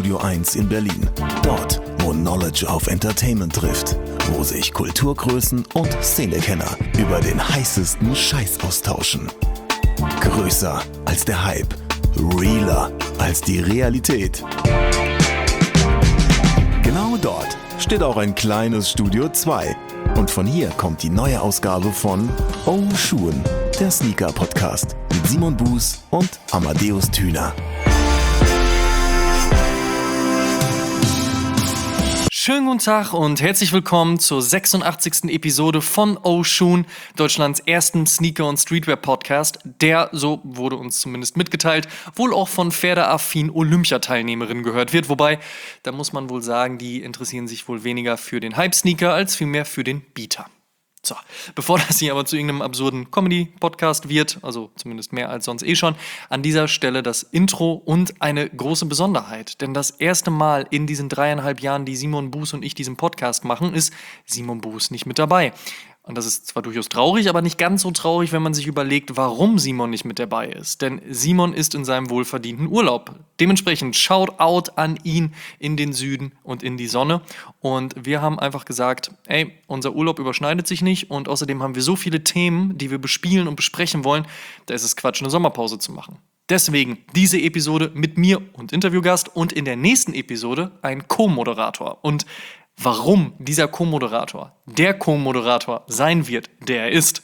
Studio 1 in Berlin. Dort, wo Knowledge auf Entertainment trifft. Wo sich Kulturgrößen und Szenekenner über den heißesten Scheiß austauschen. Größer als der Hype. Realer als die Realität. Genau dort steht auch ein kleines Studio 2. Und von hier kommt die neue Ausgabe von Oh Schuhen, der Sneaker-Podcast mit Simon Buß und Amadeus Thüner. Schönen guten Tag und herzlich willkommen zur 86. Episode von Oh Schuhen, Deutschlands ersten Sneaker- und Streetwear-Podcast, der, so wurde uns zumindest mitgeteilt, wohl auch von pferdeaffinen Olympiateilnehmerinnen gehört wird. Wobei, da muss man wohl sagen, die interessieren sich wohl weniger für den Hype-Sneaker als vielmehr für den Beater. So, bevor das hier aber zu irgendeinem absurden Comedy-Podcast wird, also zumindest mehr als sonst schon, an dieser Stelle das Intro und eine große Besonderheit. Denn das erste Mal in diesen 3,5 Jahren, die Simon Buß und ich diesen Podcast machen, ist Simon Buß nicht mit dabei. Und das ist zwar durchaus traurig, aber nicht ganz so traurig, wenn man sich überlegt, warum Simon nicht mit dabei ist. Denn Simon ist in seinem wohlverdienten Urlaub. Dementsprechend Shoutout an ihn in den Süden und in die Sonne. Und wir haben einfach gesagt, ey, unser Urlaub überschneidet sich nicht. Und außerdem haben wir so viele Themen, die wir bespielen und besprechen wollen, da ist es Quatsch, eine Sommerpause zu machen. Deswegen diese Episode mit mir und Interviewgast und in der nächsten Episode ein Co-Moderator. Und warum dieser Co-Moderator der Co-Moderator sein wird, der er ist,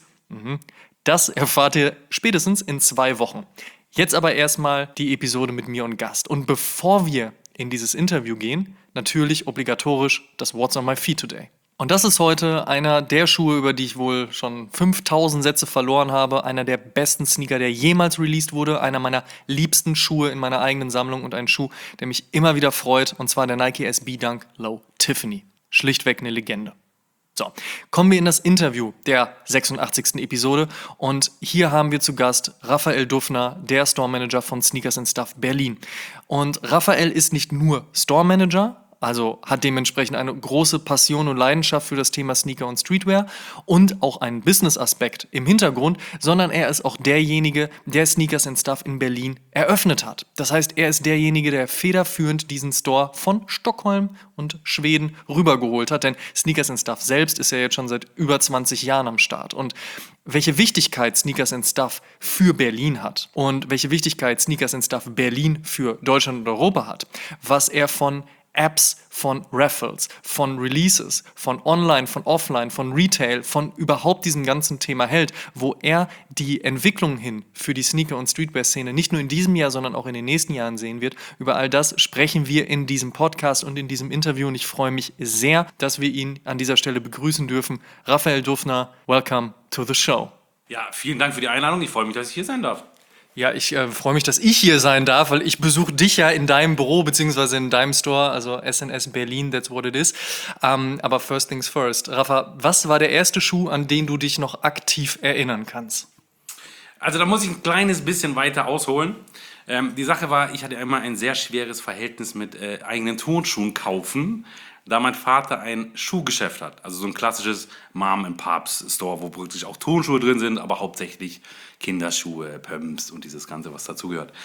das erfahrt ihr spätestens in 2 Wochen. Jetzt aber erstmal die Episode mit mir und Gast. Und bevor wir in dieses Interview gehen, natürlich obligatorisch das What's on my feet today. Und das ist heute einer der Schuhe, über die ich wohl schon 5000 Sätze verloren habe. Einer der besten Sneaker, der jemals released wurde. Einer meiner liebsten Schuhe in meiner eigenen Sammlung und ein Schuh, der mich immer wieder freut. Und zwar der Nike SB Dunk Low Tiffany. Schlichtweg eine Legende. So, kommen wir in das Interview der 86. Episode. Und hier haben wir zu Gast Raphael Dufner, der Store Manager von Sneakers and Stuff Berlin. Und Raphael ist nicht nur Store Manager, also hat dementsprechend eine große Passion und Leidenschaft für das Thema Sneaker und Streetwear und auch einen Business-Aspekt im Hintergrund, sondern er ist auch derjenige, der Sneakers and Stuff in Berlin eröffnet hat. Das heißt, er ist derjenige, der federführend diesen Store von Stockholm und Schweden rübergeholt hat, denn Sneakers and Stuff selbst ist ja jetzt schon seit über 20 Jahren am Start. Und welche Wichtigkeit Sneakers and Stuff für Berlin hat und welche Wichtigkeit Sneakers and Stuff Berlin für Deutschland und Europa hat, was er von Apps, von Raffles, von Releases, von Online, von Offline, von Retail, von überhaupt diesem ganzen Thema hält, wo er die Entwicklung hin für die Sneaker- und Streetwear-Szene nicht nur in diesem Jahr, sondern auch in den nächsten Jahren sehen wird. Über all das sprechen wir in diesem Podcast und in diesem Interview und ich freue mich sehr, dass wir ihn an dieser Stelle begrüßen dürfen. Raphael Dufner, welcome to the show. Ja, vielen Dank für die Einladung. Ich freue mich, dass ich hier sein darf. Ja, ich freue mich, dass ich hier sein darf, weil ich besuche dich ja in deinem Büro beziehungsweise in deinem Store, also SNS Berlin, that's what it is. Aber first things first. Rafa, was war der erste Schuh, an den du dich noch aktiv erinnern kannst? Also da muss ich ein kleines bisschen weiter ausholen. Die Sache war, ich hatte immer ein sehr schweres Verhältnis mit eigenen Turnschuhen kaufen, da mein Vater ein Schuhgeschäft hat. Also so ein klassisches Mom-and-Pops-Store, wo wirklich auch Turnschuhe drin sind, aber hauptsächlich Kinderschuhe, Pumps und dieses Ganze, was dazugehört.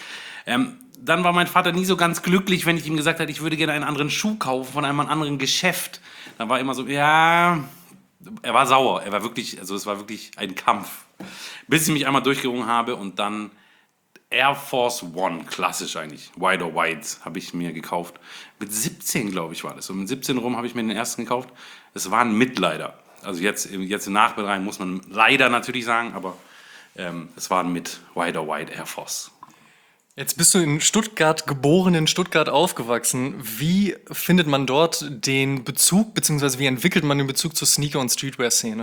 Dann war mein Vater nie so ganz glücklich, wenn ich ihm gesagt habe, ich würde gerne einen anderen Schuh kaufen von einem anderen Geschäft. Dann war immer so, ja, er war sauer. Er war wirklich, also es war wirklich ein Kampf. Bis ich mich einmal durchgerungen habe und dann Air Force One, klassisch eigentlich, White or White, habe ich mir gekauft. Mit 17, glaube ich, war das. Und mit 17 rum habe ich mir den ersten gekauft. Es war ein Mit-Leider. Also jetzt im Nachhinein muss man leider natürlich sagen, aber es war ein mit White or White Air Force. Jetzt bist du in Stuttgart geboren, in Stuttgart aufgewachsen. Wie findet man dort den Bezug, beziehungsweise wie entwickelt man den Bezug zur Sneaker- und Streetwear-Szene?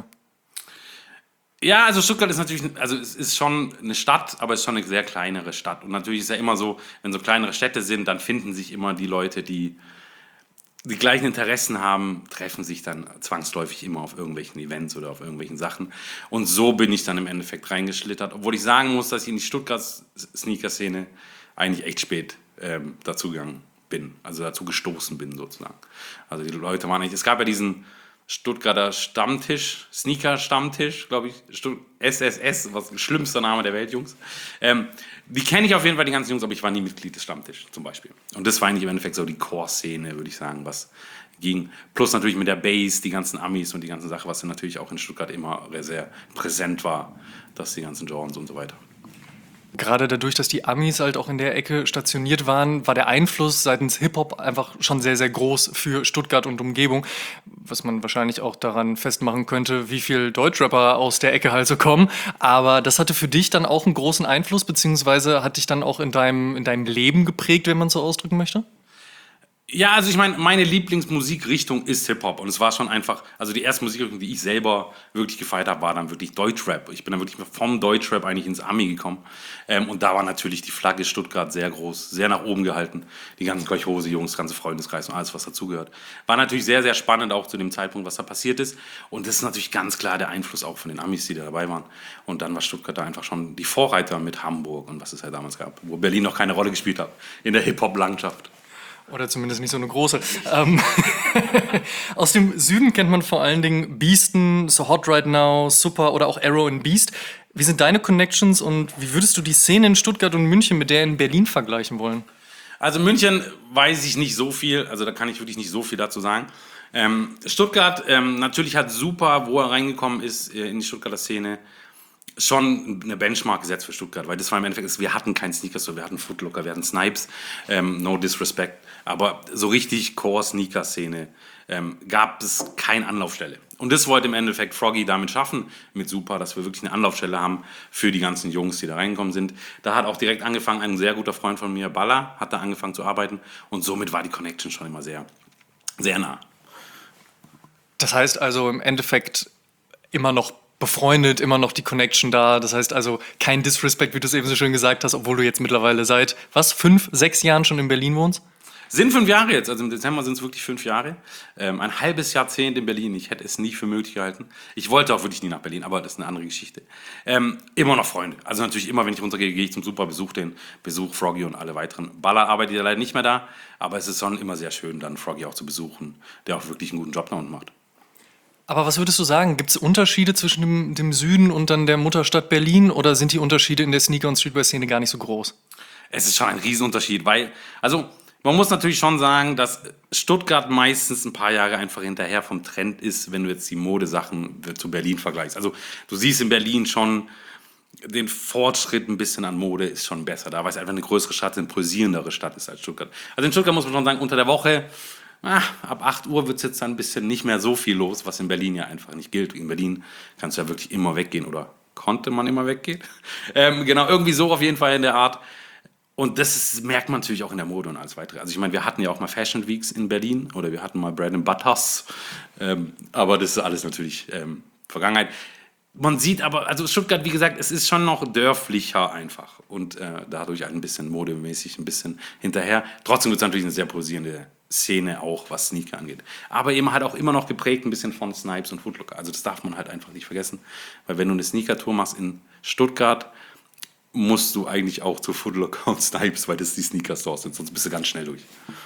Ja, also Stuttgart ist natürlich, also es ist schon eine Stadt, aber es ist schon eine sehr kleinere Stadt. Und natürlich ist ja immer so, wenn so kleinere Städte sind, dann finden sich immer die Leute, die die gleichen Interessen haben, treffen sich dann zwangsläufig immer auf irgendwelchen Events oder auf irgendwelchen Sachen. Und so bin ich dann im Endeffekt reingeschlittert. Obwohl ich sagen muss, dass ich in die Stuttgart-Sneaker-Szene eigentlich echt spät dazugegangen bin. Also dazu gestoßen bin sozusagen. Also die Leute waren nicht, es gab ja diesen Stuttgarter Stammtisch, Sneaker-Stammtisch, glaube ich, SSS, was schlimmster Name der Welt, Jungs. Die kenne ich auf jeden Fall, die ganzen Jungs, aber ich war nie Mitglied des Stammtisch zum Beispiel. Und das war eigentlich im Endeffekt so die Core-Szene, würde ich sagen, was ging. Plus natürlich mit der Base, die ganzen Amis und die ganze Sache, was dann natürlich auch in Stuttgart immer sehr präsent war, dass die ganzen Jordans und so weiter. Gerade dadurch, dass die Amis halt auch in der Ecke stationiert waren, war der Einfluss seitens Hip-Hop einfach schon sehr, sehr groß für Stuttgart und Umgebung. Was man wahrscheinlich auch daran festmachen könnte, wie viel Deutschrapper aus der Ecke halt so kommen. Aber das hatte für dich dann auch einen großen Einfluss, beziehungsweise hat dich dann auch in deinem Leben geprägt, wenn man so ausdrücken möchte? Ja, also ich meine Lieblingsmusikrichtung ist Hip-Hop und es war schon einfach, also die erste Musikrichtung, die ich selber wirklich gefeiert habe, war dann wirklich Deutschrap. Ich bin dann wirklich vom Deutschrap eigentlich ins Ami gekommen und da war natürlich die Flagge Stuttgart sehr groß, sehr nach oben gehalten. Die ganzen Kolchose-Jungs, ganze Freundeskreis und alles, was dazugehört. War natürlich sehr, sehr spannend auch zu dem Zeitpunkt, was da passiert ist und das ist natürlich ganz klar der Einfluss auch von den Amis, die da dabei waren. Und dann war Stuttgart da einfach schon die Vorreiter mit Hamburg und was es halt damals gab, wo Berlin noch keine Rolle gespielt hat in der Hip-Hop-Landschaft. Oder zumindest nicht so eine große. Aus dem Süden kennt man vor allen Dingen Beasten, So Hot Right Now, Super oder auch Arrow and Beast. Wie sind deine Connections und wie würdest du die Szene in Stuttgart und München mit der in Berlin vergleichen wollen? Also München weiß ich nicht so viel, also da kann ich wirklich nicht so viel dazu sagen. Stuttgart natürlich hat Super, wo er reingekommen ist in die Stuttgarter Szene, schon eine Benchmark gesetzt für Stuttgart, weil das war im Endeffekt, wir hatten keinen Sneaker-Store, wir hatten Footlocker, wir hatten Snipes, no disrespect, aber so richtig Core-Sneaker-Szene gab es keine Anlaufstelle. Und das wollte im Endeffekt Froggy damit schaffen, mit Super, dass wir wirklich eine Anlaufstelle haben für die ganzen Jungs, die da reingekommen sind. Da hat auch direkt angefangen, ein sehr guter Freund von mir, Balla, hat da angefangen zu arbeiten und somit war die Connection schon immer sehr, sehr nah. Das heißt also im Endeffekt immer noch befreundet, immer noch die Connection da. Das heißt also kein Disrespect, wie du es eben so schön gesagt hast, obwohl du jetzt mittlerweile seit, 5, 6 Jahren schon in Berlin wohnst? Sind 5 Jahre jetzt, also im Dezember sind es wirklich 5 Jahre. Ein halbes Jahrzehnt in Berlin, ich hätte es nie für möglich gehalten. Ich wollte auch wirklich nie nach Berlin, aber das ist eine andere Geschichte. Immer noch Freunde, also natürlich immer, wenn ich runtergehe, gehe ich zum Super, besuch Froggy und alle weiteren. Baller arbeitet ja leider nicht mehr da, aber es ist schon immer sehr schön, dann Froggy auch zu besuchen, der auch wirklich einen guten Job da unten macht. Aber was würdest du sagen? Gibt es Unterschiede zwischen dem Süden und dann der Mutterstadt Berlin oder sind die Unterschiede in der Sneaker- und Streetwear-Szene gar nicht so groß? Es ist schon ein Riesenunterschied, weil, also man muss natürlich schon sagen, dass Stuttgart meistens ein paar Jahre einfach hinterher vom Trend ist, wenn du jetzt die Modesachen zu Berlin vergleichst. Also du siehst in Berlin schon den Fortschritt ein bisschen an Mode ist schon besser da, weil es einfach eine größere Stadt, eine pulsierendere Stadt ist als Stuttgart. Also in Stuttgart muss man schon sagen, unter der Woche ab 8 Uhr wird es jetzt dann ein bisschen nicht mehr so viel los, was in Berlin ja einfach nicht gilt. In Berlin kannst du ja wirklich immer weggehen oder konnte man immer weggehen. Genau, irgendwie so auf jeden Fall in der Art. Und das merkt man natürlich auch in der Mode und alles weitere. Also ich meine, wir hatten ja auch mal Fashion Weeks in Berlin oder wir hatten mal Bread and Butters. Aber das ist alles natürlich Vergangenheit. Man sieht aber, also Stuttgart, wie gesagt, es ist schon noch dörflicher einfach und dadurch ein bisschen modemäßig ein bisschen hinterher. Trotzdem wird es natürlich eine sehr pulsierende Szene auch, was Sneaker angeht. Aber eben halt auch immer noch geprägt ein bisschen von Snipes und Footlocker. Also das darf man halt einfach nicht vergessen. Weil wenn du eine Sneaker-Tour machst in Stuttgart, musst du eigentlich auch zu Footlocker und Snipes, weil das die Sneaker-Stores sind, sonst bist du ganz schnell durch.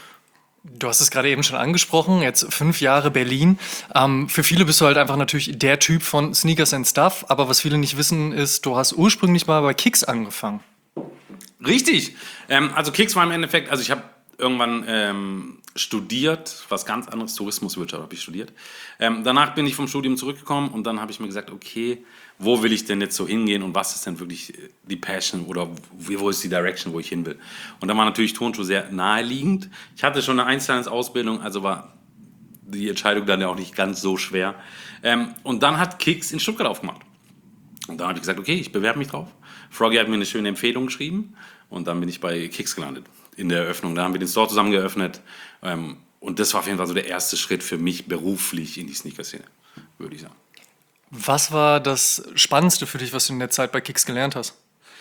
Du hast es gerade eben schon angesprochen, jetzt 5 Jahre Berlin. Für viele bist du halt einfach natürlich der Typ von Sneakers and Stuff, aber was viele nicht wissen ist, du hast ursprünglich mal bei Kicks angefangen. Richtig. Also Kicks war im Endeffekt, also ich habe irgendwann studiert, was ganz anderes, Tourismuswirtschaft habe ich studiert. Danach bin ich vom Studium zurückgekommen und dann habe ich mir gesagt, okay, wo will ich denn jetzt so hingehen und was ist denn wirklich die Passion oder wo ist die Direction, wo ich hin will. Und da war natürlich Turnschuh sehr naheliegend. Ich hatte schon eine Einzelhandelsausbildung, also war die Entscheidung dann ja auch nicht ganz so schwer. Und dann hat Kicks in Stuttgart aufgemacht. Und dann habe ich gesagt, okay, ich bewerbe mich drauf. Froggy hat mir eine schöne Empfehlung geschrieben und dann bin ich bei Kicks gelandet in der Eröffnung. Da haben wir den Store zusammen geöffnet und das war auf jeden Fall so der erste Schritt für mich beruflich in die Sneaker-Szene, würde ich sagen. Was war das Spannendste für dich, was du in der Zeit bei Kicks gelernt hast?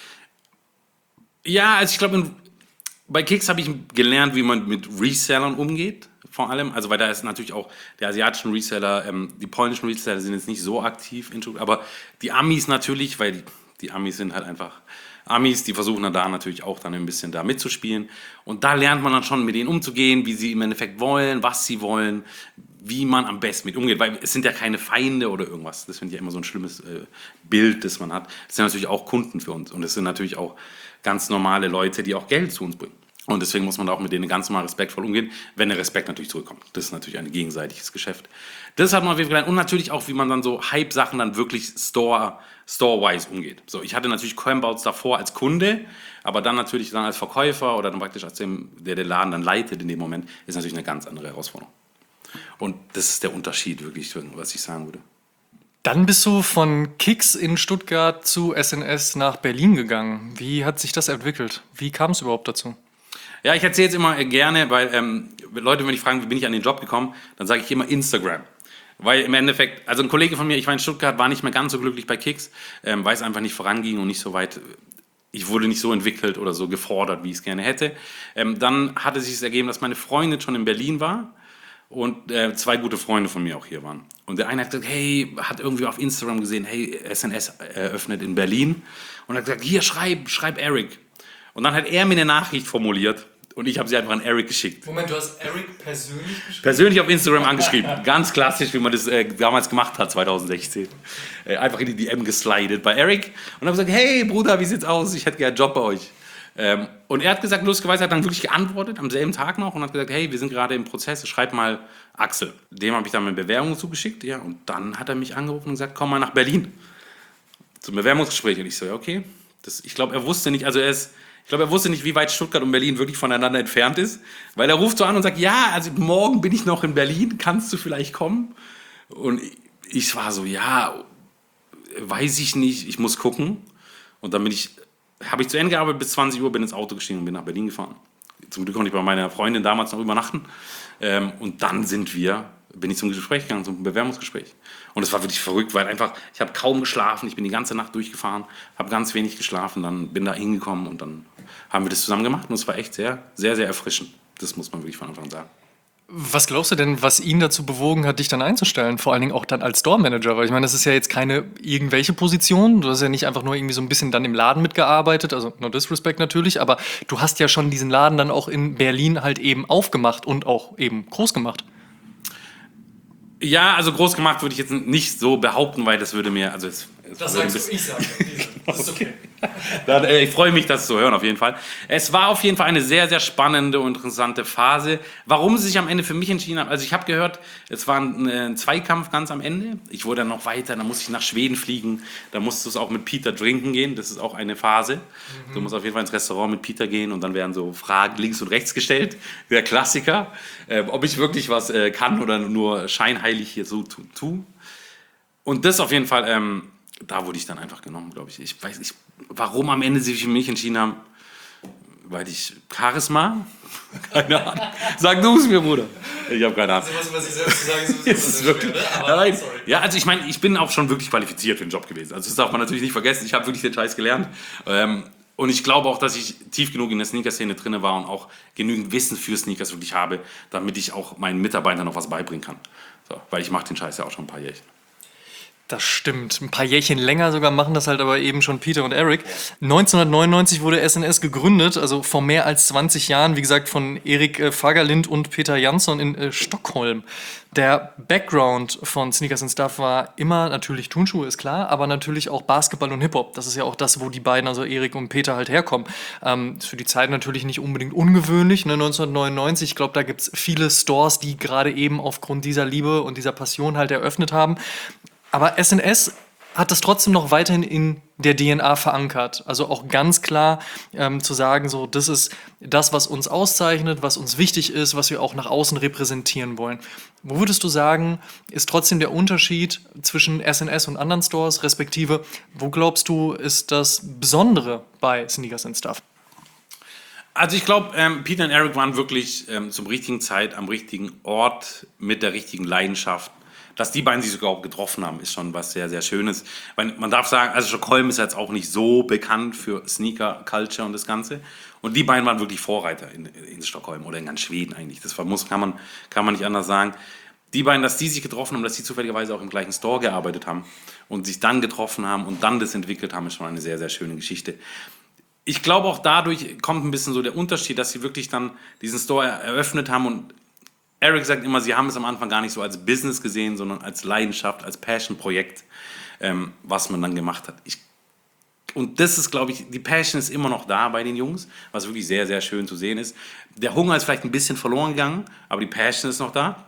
Ja, also ich glaube, bei Kicks habe ich gelernt, wie man mit Resellern umgeht, vor allem. Also weil da ist natürlich auch der asiatischen Reseller, die polnischen Reseller sind jetzt nicht so aktiv, aber die Amis natürlich, weil die Amis sind halt einfach Amis, die versuchen dann da natürlich auch dann ein bisschen da mitzuspielen. Und da lernt man dann schon, mit denen umzugehen, wie sie im Endeffekt wollen, was sie wollen, wie man am besten mit umgeht, weil es sind ja keine Feinde oder irgendwas. Das finde ich ja immer so ein schlimmes Bild, das man hat. Es sind natürlich auch Kunden für uns und es sind natürlich auch ganz normale Leute, die auch Geld zu uns bringen. Und deswegen muss man da auch mit denen ganz normal respektvoll umgehen, wenn der Respekt natürlich zurückkommt. Das ist natürlich ein gegenseitiges Geschäft. Das hat man auf jeden Fall gelernt. Und natürlich auch, wie man dann so Hype-Sachen dann wirklich store-wise umgeht. So, ich hatte natürlich Camouts davor als Kunde, aber dann natürlich dann als Verkäufer oder dann praktisch als der den Laden dann leitet in dem Moment, ist natürlich eine ganz andere Herausforderung. Und das ist der Unterschied wirklich, was ich sagen würde. Dann bist du von Kicks in Stuttgart zu SNS nach Berlin gegangen. Wie hat sich das entwickelt? Wie kam es überhaupt dazu? Ja, ich erzähle es immer gerne, weil Leute, wenn ich fragen, wie bin ich an den Job gekommen, dann sage ich immer Instagram. Weil im Endeffekt, also ein Kollege von mir, ich war in Stuttgart, war nicht mehr ganz so glücklich bei Kicks, weil es einfach nicht voranging und nicht so weit, ich wurde nicht so entwickelt oder so gefordert, wie ich es gerne hätte. Dann hatte sich ergeben, dass meine Freundin schon in Berlin war und 2 gute Freunde von mir auch hier waren. Und der eine hat gesagt, hey, hat irgendwie auf Instagram gesehen, hey, SNS eröffnet in Berlin. Und hat gesagt, hier, schreib Eric. Und dann hat er mir eine Nachricht formuliert und ich habe sie einfach an Eric geschickt. Moment, du hast Eric persönlich geschrieben? Persönlich auf Instagram angeschrieben. Ganz klassisch, wie man das damals gemacht hat, 2016. Einfach in die DM geslidet bei Eric und habe gesagt, hey Bruder, wie sieht's aus? Ich hätte gerne einen Job bei euch. Und er hat gesagt, lustigerweise hat dann wirklich geantwortet, am selben Tag noch und hat gesagt, hey, wir sind gerade im Prozess, schreib mal Axel. Dem habe ich dann meine Bewerbung zugeschickt, ja, und dann hat er mich angerufen und gesagt, komm mal nach Berlin zum Bewerbungsgespräch. Und ich so, ja, okay. Ich glaube, er wusste nicht, wie weit Stuttgart und Berlin wirklich voneinander entfernt ist, weil er ruft so an und sagt, ja, also morgen bin ich noch in Berlin, kannst du vielleicht kommen? Und ich war so, ja, weiß ich nicht, ich muss gucken. Und dann habe ich zu Ende gearbeitet, bis 20 Uhr, bin ins Auto gestiegen und bin nach Berlin gefahren. Zum Glück konnte ich bei meiner Freundin damals noch übernachten. Und dann bin ich zum Gespräch gegangen, zum Bewerbungsgespräch. Und es war wirklich verrückt, weil einfach, ich habe kaum geschlafen, ich bin die ganze Nacht durchgefahren, habe ganz wenig geschlafen, dann bin da hingekommen und dann haben wir das zusammen gemacht und es war echt sehr, sehr, sehr erfrischend. Das muss man wirklich von Anfang an sagen. Was glaubst du denn, was ihn dazu bewogen hat, dich dann einzustellen? Vor allen Dingen auch dann als Store-Manager, weil ich meine, das ist ja jetzt keine irgendwelche Position. Du hast ja nicht einfach nur irgendwie so ein bisschen dann im Laden mitgearbeitet, also no disrespect natürlich, aber du hast ja schon diesen Laden dann auch in Berlin halt eben aufgemacht und auch eben groß gemacht. Ja, also groß gemacht würde ich jetzt nicht so behaupten, weil das würde mir, also das sagst du, ich sage. Das ist okay. Dann, ich freue mich, das zu hören, auf jeden Fall. Es war auf jeden Fall eine sehr, sehr spannende und interessante Phase. Warum sie sich am Ende für mich entschieden haben, also ich habe gehört, es war ein Zweikampf ganz am Ende. Ich wurde dann noch weiter, dann musste ich nach Schweden fliegen, da musst du es auch mit Peter trinken gehen, das ist auch eine Phase. Du musst auf jeden Fall ins Restaurant mit Peter gehen und dann werden so Fragen links und rechts gestellt, der Klassiker, ob ich wirklich was kann oder nur scheinheilig hier so tue. Und das auf jeden Fall, da wurde ich dann einfach genommen, glaube ich. Ich weiß nicht, warum am Ende sie sich für mich entschieden haben. Weil ich Charisma? Keine Ahnung. Sag du es mir, Bruder. Ich habe keine Ahnung. Also was ich selbst zu sagen, ist wirklich, nein. Ja, also ich meine, ich bin auch schon wirklich qualifiziert für den Job gewesen. Also das darf man natürlich nicht vergessen. Ich habe wirklich den Scheiß gelernt. Und ich glaube auch, dass ich tief genug in der Sneaker-Szene drin war und auch genügend Wissen für Sneakers wirklich habe, damit ich auch meinen Mitarbeitern noch was beibringen kann. So, weil ich mache den Scheiß ja auch schon ein paar Jährchen. Das stimmt. Ein paar Jährchen länger sogar machen das halt aber eben schon Peter und Eric. 1999 wurde SNS gegründet, also vor mehr als 20 Jahren, wie gesagt, von Erik Fagerlind und Peter Jansson in Stockholm. Der Background von Sneakers and Stuff war immer natürlich Turnschuhe, ist klar, aber natürlich auch Basketball und Hip-Hop. Das ist ja auch das, wo die beiden, also Erik und Peter, halt herkommen. Ist für die Zeit natürlich nicht unbedingt ungewöhnlich, ne, 1999. Ich glaube, da gibt es viele Stores, die gerade eben aufgrund dieser Liebe und dieser Passion halt eröffnet haben. Aber SNS hat das trotzdem noch weiterhin in der DNA verankert. Also auch ganz klar zu sagen, so, das ist das, was uns auszeichnet, was uns wichtig ist, was wir auch nach außen repräsentieren wollen. Wo würdest du sagen, ist trotzdem der Unterschied zwischen SNS und anderen Stores, respektive, wo glaubst du, ist das Besondere bei Sneakers and Stuff? Also ich glaube, Peter und Eric waren wirklich zum richtigen Zeit am richtigen Ort mit der richtigen Leidenschaft. Dass die beiden sich sogar auch getroffen haben, ist schon was sehr, sehr Schönes. Weil man darf sagen, also Stockholm ist jetzt auch nicht so bekannt für Sneaker-Culture und das Ganze. Und die beiden waren wirklich Vorreiter in Stockholm oder in ganz Schweden eigentlich. Das kann man nicht anders sagen. Die beiden, dass die sich getroffen haben, dass die zufälligerweise auch im gleichen Store gearbeitet haben und sich dann getroffen haben und dann das entwickelt haben, ist schon eine sehr, sehr schöne Geschichte. Ich glaube, auch dadurch kommt ein bisschen so der Unterschied, dass sie wirklich dann diesen Store eröffnet haben und Eric sagt immer, sie haben es am Anfang gar nicht so als Business gesehen, sondern als Leidenschaft, als Passion-Projekt, was man dann gemacht hat. Und das ist, glaube ich, die Passion ist immer noch da bei den Jungs, was wirklich sehr, sehr schön zu sehen ist. Der Hunger ist vielleicht ein bisschen verloren gegangen, aber die Passion ist noch da.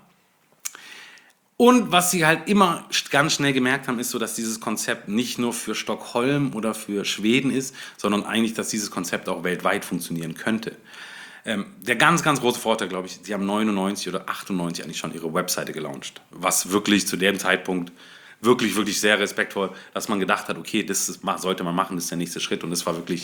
Und was sie halt immer ganz schnell gemerkt haben, ist so, dass dieses Konzept nicht nur für Stockholm oder für Schweden ist, sondern eigentlich, dass dieses Konzept auch weltweit funktionieren könnte. Der ganz, ganz große Vorteil, glaube ich, sie haben 99 oder 98 eigentlich schon ihre Webseite gelauncht. Was wirklich zu dem Zeitpunkt wirklich, wirklich sehr respektvoll, dass man gedacht hat, okay, sollte man machen, das ist der nächste Schritt. Und das war wirklich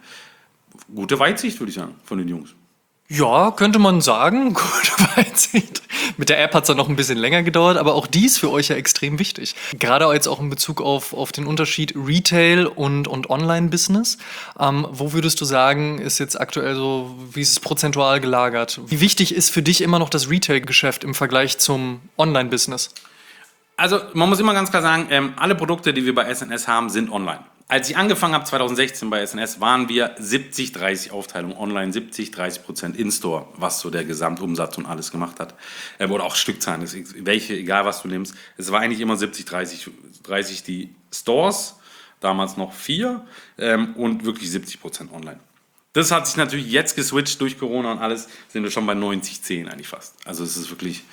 gute Weitsicht, würde ich sagen, von den Jungs. Ja, könnte man sagen. Gute Weitsicht. Mit der App hat es dann noch ein bisschen länger gedauert, aber auch die ist für euch ja extrem wichtig. Gerade jetzt auch in Bezug auf den Unterschied Retail und Online-Business. Wo würdest du sagen, ist jetzt aktuell so, wie ist es prozentual gelagert? Wie wichtig ist für dich immer noch das Retail-Geschäft im Vergleich zum Online-Business? Also man muss immer ganz klar sagen, alle Produkte, die wir bei SNS haben, sind online. Als ich angefangen habe, 2016 bei SNS, waren wir 70-30 Aufteilung online, 70-30% In-Store, was so der Gesamtumsatz und alles gemacht hat. Oder auch Stückzahlen, egal was du nimmst. Es war eigentlich immer 70-30 die Stores, damals noch 4 und wirklich 70% online. Das hat sich natürlich jetzt geswitcht durch Corona und alles, sind wir schon bei 90-10 eigentlich fast. Also es ist wirklich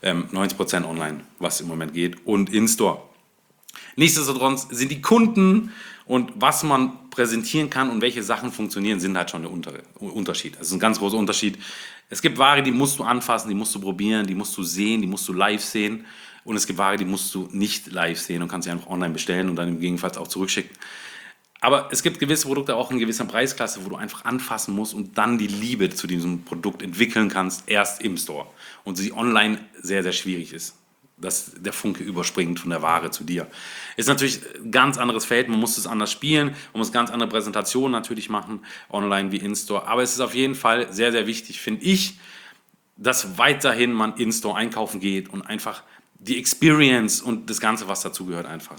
90% online, was im Moment geht und In-Store. Nichtsdestotrotz sind die Kunden und was man präsentieren kann und welche Sachen funktionieren, sind halt schon der Unterschied. Das ist ein ganz großer Unterschied. Es gibt Ware, die musst du anfassen, die musst du probieren, die musst du sehen, die musst du live sehen. Und es gibt Ware, die musst du nicht live sehen und kannst sie einfach online bestellen und dann im Gegenfall auch zurückschicken. Aber es gibt gewisse Produkte auch in gewisser Preisklasse, wo du einfach anfassen musst und dann die Liebe zu diesem Produkt entwickeln kannst, erst im Store. Und sie online sehr, sehr schwierig ist, dass der Funke überspringt von der Ware zu dir. Ist natürlich ein ganz anderes Feld, man muss es anders spielen, man muss ganz andere Präsentationen natürlich machen, online wie in-Store. Aber es ist auf jeden Fall sehr, sehr wichtig, finde ich, dass weiterhin man in-Store einkaufen geht und einfach die Experience und das Ganze, was dazugehört, einfach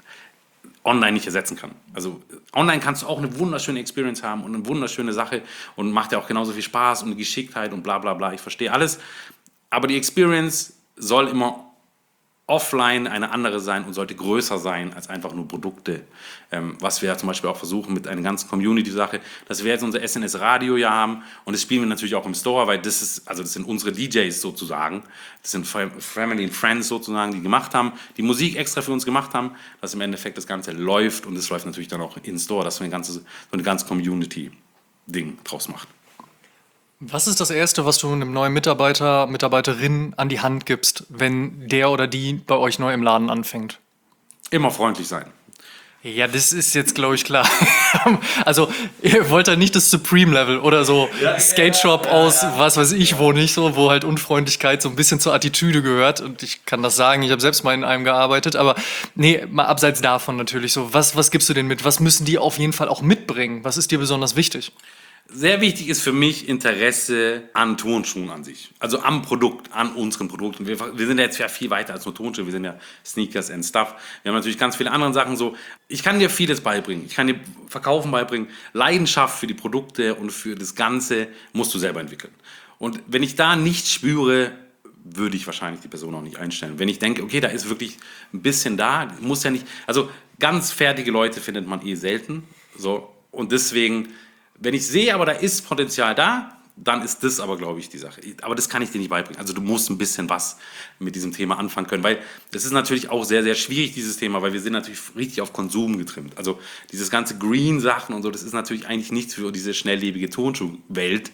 online nicht ersetzen kann. Also online kannst du auch eine wunderschöne Experience haben und eine wunderschöne Sache und macht ja auch genauso viel Spaß und Geschicktheit und bla bla bla. Ich verstehe alles, aber die Experience soll immer offline eine andere sein und sollte größer sein als einfach nur Produkte. Was wir ja zum Beispiel auch versuchen mit einer ganzen Community-Sache, dass wir jetzt unser SNS-Radio ja haben und das spielen wir natürlich auch im Store, weil das sind unsere DJs sozusagen, das sind Family and Friends sozusagen, die gemacht haben, die Musik extra für uns gemacht haben, dass im Endeffekt das Ganze läuft und es läuft natürlich dann auch in Store, dass wir so eine ganze Community-Ding draus machen. Was ist das Erste, was du einem neuen Mitarbeiter, Mitarbeiterin an die Hand gibst, wenn der oder die bei euch neu im Laden anfängt? Immer freundlich sein. Ja, das ist jetzt, glaube ich, klar. Also, ihr wollt ja nicht das Supreme-Level oder so Skate Shop aus, was weiß ich wo nicht so, wo halt Unfreundlichkeit so ein bisschen zur Attitüde gehört. Und ich kann das sagen, ich habe selbst mal in einem gearbeitet, aber nee, mal abseits davon natürlich so. Was gibst du denen mit? Was müssen die auf jeden Fall auch mitbringen? Was ist dir besonders wichtig? Sehr wichtig ist für mich Interesse an Turnschuhen an sich. Also am Produkt, an unseren Produkten. Wir sind ja jetzt ja viel weiter als nur Turnschuhe. Wir sind ja Sneakers and Stuff. Wir haben natürlich ganz viele andere Sachen so. Ich kann dir vieles beibringen. Ich kann dir Verkaufen beibringen. Leidenschaft für die Produkte und für das Ganze musst du selber entwickeln. Und wenn ich da nichts spüre, würde ich wahrscheinlich die Person auch nicht einstellen. Wenn ich denke, okay, da ist wirklich ein bisschen da, muss ja nicht. Also ganz fertige Leute findet man selten. So. Und deswegen, wenn ich sehe, aber da ist Potenzial da, dann ist das aber, glaube ich, die Sache. Aber das kann ich dir nicht beibringen. Also du musst ein bisschen was mit diesem Thema anfangen können, weil das ist natürlich auch sehr, sehr schwierig, dieses Thema, weil wir sind natürlich richtig auf Konsum getrimmt. Also dieses ganze Green-Sachen und so, das ist natürlich eigentlich nichts für diese schnelllebige Turnschuhwelt.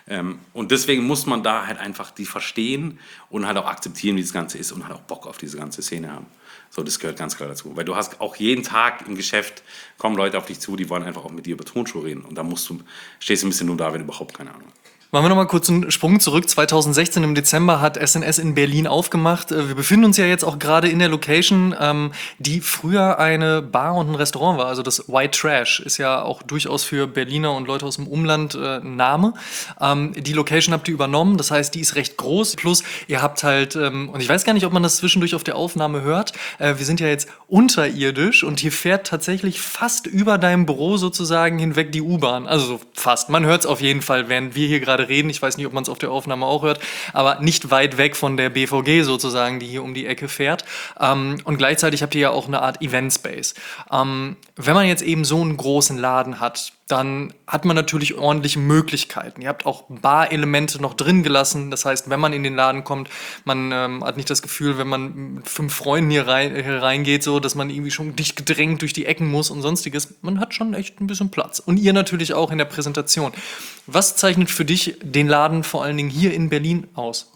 Und deswegen muss man da halt einfach die verstehen und halt auch akzeptieren, wie das Ganze ist und halt auch Bock auf diese ganze Szene haben. So, das gehört ganz klar dazu. Weil du hast auch jeden Tag im Geschäft, kommen Leute auf dich zu, die wollen einfach auch mit dir über Turnschuhe reden. Und da stehst du ein bisschen nur da, wenn du überhaupt keine Ahnung hast. Machen wir nochmal kurz einen Sprung zurück. 2016 im Dezember hat SNS in Berlin aufgemacht. Wir befinden uns ja jetzt auch gerade in der Location, die früher eine Bar und ein Restaurant war. Also das White Trash ist ja auch durchaus für Berliner und Leute aus dem Umland ein Name. Die Location habt ihr übernommen, das heißt, die ist recht groß. Plus ihr habt halt, und ich weiß gar nicht, ob man das zwischendurch auf der Aufnahme hört, wir sind ja jetzt unterirdisch und hier fährt tatsächlich fast über deinem Büro sozusagen hinweg die U-Bahn. Also so fast. Man hört es auf jeden Fall, während wir hier gerade gerade reden. Ich weiß nicht, ob man es auf der Aufnahme auch hört, aber nicht weit weg von der BVG sozusagen, die hier um die Ecke fährt. Und gleichzeitig habt ihr ja auch eine Art Event-Space. Wenn man jetzt eben so einen großen Laden hat, dann hat man natürlich ordentliche Möglichkeiten. Ihr habt auch Bar-Elemente noch drin gelassen. Das heißt, wenn man in den Laden kommt, man hat nicht das Gefühl, wenn man mit 5 Freunden hier reingeht, so, dass man irgendwie schon dicht gedrängt durch die Ecken muss und sonstiges. Man hat schon echt ein bisschen Platz. Und ihr natürlich auch in der Präsentation. Was zeichnet für dich den Laden vor allen Dingen hier in Berlin aus?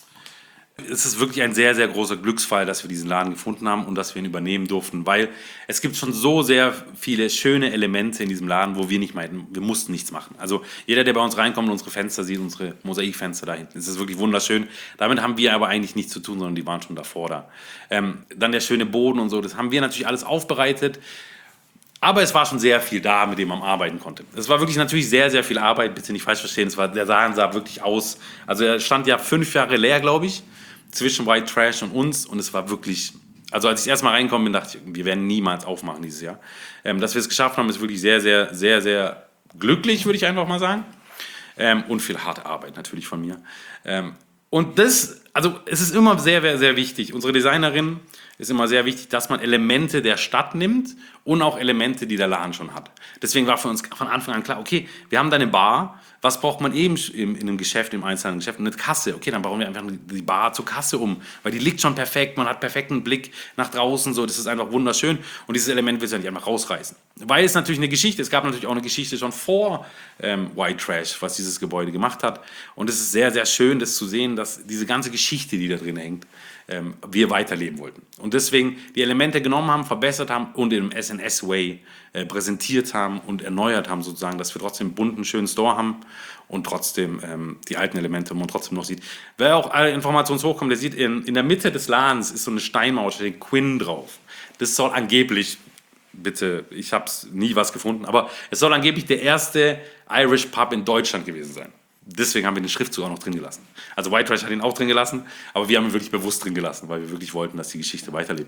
Es ist wirklich ein sehr, sehr großer Glücksfall, dass wir diesen Laden gefunden haben und dass wir ihn übernehmen durften, weil es gibt schon so sehr viele schöne Elemente in diesem Laden, wo wir nicht meinten, wir mussten nichts machen. Also jeder, der bei uns reinkommt und unsere Fenster sieht, unsere Mosaikfenster da hinten, es ist wirklich wunderschön. Damit haben wir aber eigentlich nichts zu tun, sondern die waren schon davor da. Dann der schöne Boden und so, das haben wir natürlich alles aufbereitet. Aber es war schon sehr viel da, mit dem man arbeiten konnte. Es war wirklich natürlich sehr, sehr viel Arbeit, bitte nicht falsch verstehen. Der Laden sah wirklich aus. Also er stand ja 5 Jahre leer, glaube ich, zwischen White Trash und uns. Und es war wirklich, also als ich erst mal reingekommen bin, dachte ich, wir werden niemals aufmachen dieses Jahr. Dass wir es geschafft haben, ist wirklich sehr, sehr, sehr, sehr glücklich, würde ich einfach mal sagen. Und viel harte Arbeit natürlich von mir. Und das, also es ist immer sehr, sehr, sehr wichtig. Unsere Designerin ist immer sehr wichtig, dass man Elemente der Stadt nimmt und auch Elemente, die der Laden schon hat. Deswegen war für uns von Anfang an klar, okay, wir haben da eine Bar, was braucht man eben in einem Geschäft, im einzelnen Geschäft? Eine Kasse. Okay, dann bauen wir einfach die Bar zur Kasse um, weil die liegt schon perfekt, man hat perfekten Blick nach draußen, so, das ist einfach wunderschön und dieses Element willst du ja nicht einfach rausreißen. Weil es natürlich eine Geschichte, es gab natürlich auch eine Geschichte schon vor White Trash, was dieses Gebäude gemacht hat und es ist sehr, sehr schön, das zu sehen, dass diese ganze Geschichte, die da drin hängt, wir weiterleben wollten. Und deswegen die Elemente genommen haben, verbessert haben und im SNS-Way präsentiert haben und erneuert haben sozusagen, dass wir trotzdem einen bunten, schönen Store haben und trotzdem die alten Elemente man trotzdem noch sieht. Wer auch alle Informationshochkommt, der sieht, in der Mitte des Ladens ist so eine Steinmauer, da steht Quinn drauf. Das soll angeblich, bitte, ich habe nie was gefunden, aber es soll angeblich der erste Irish Pub in Deutschland gewesen sein. Deswegen haben wir den Schriftzug auch noch drin gelassen. Also White Trash hat ihn auch drin gelassen, aber wir haben ihn wirklich bewusst drin gelassen, weil wir wirklich wollten, dass die Geschichte weiterlebt.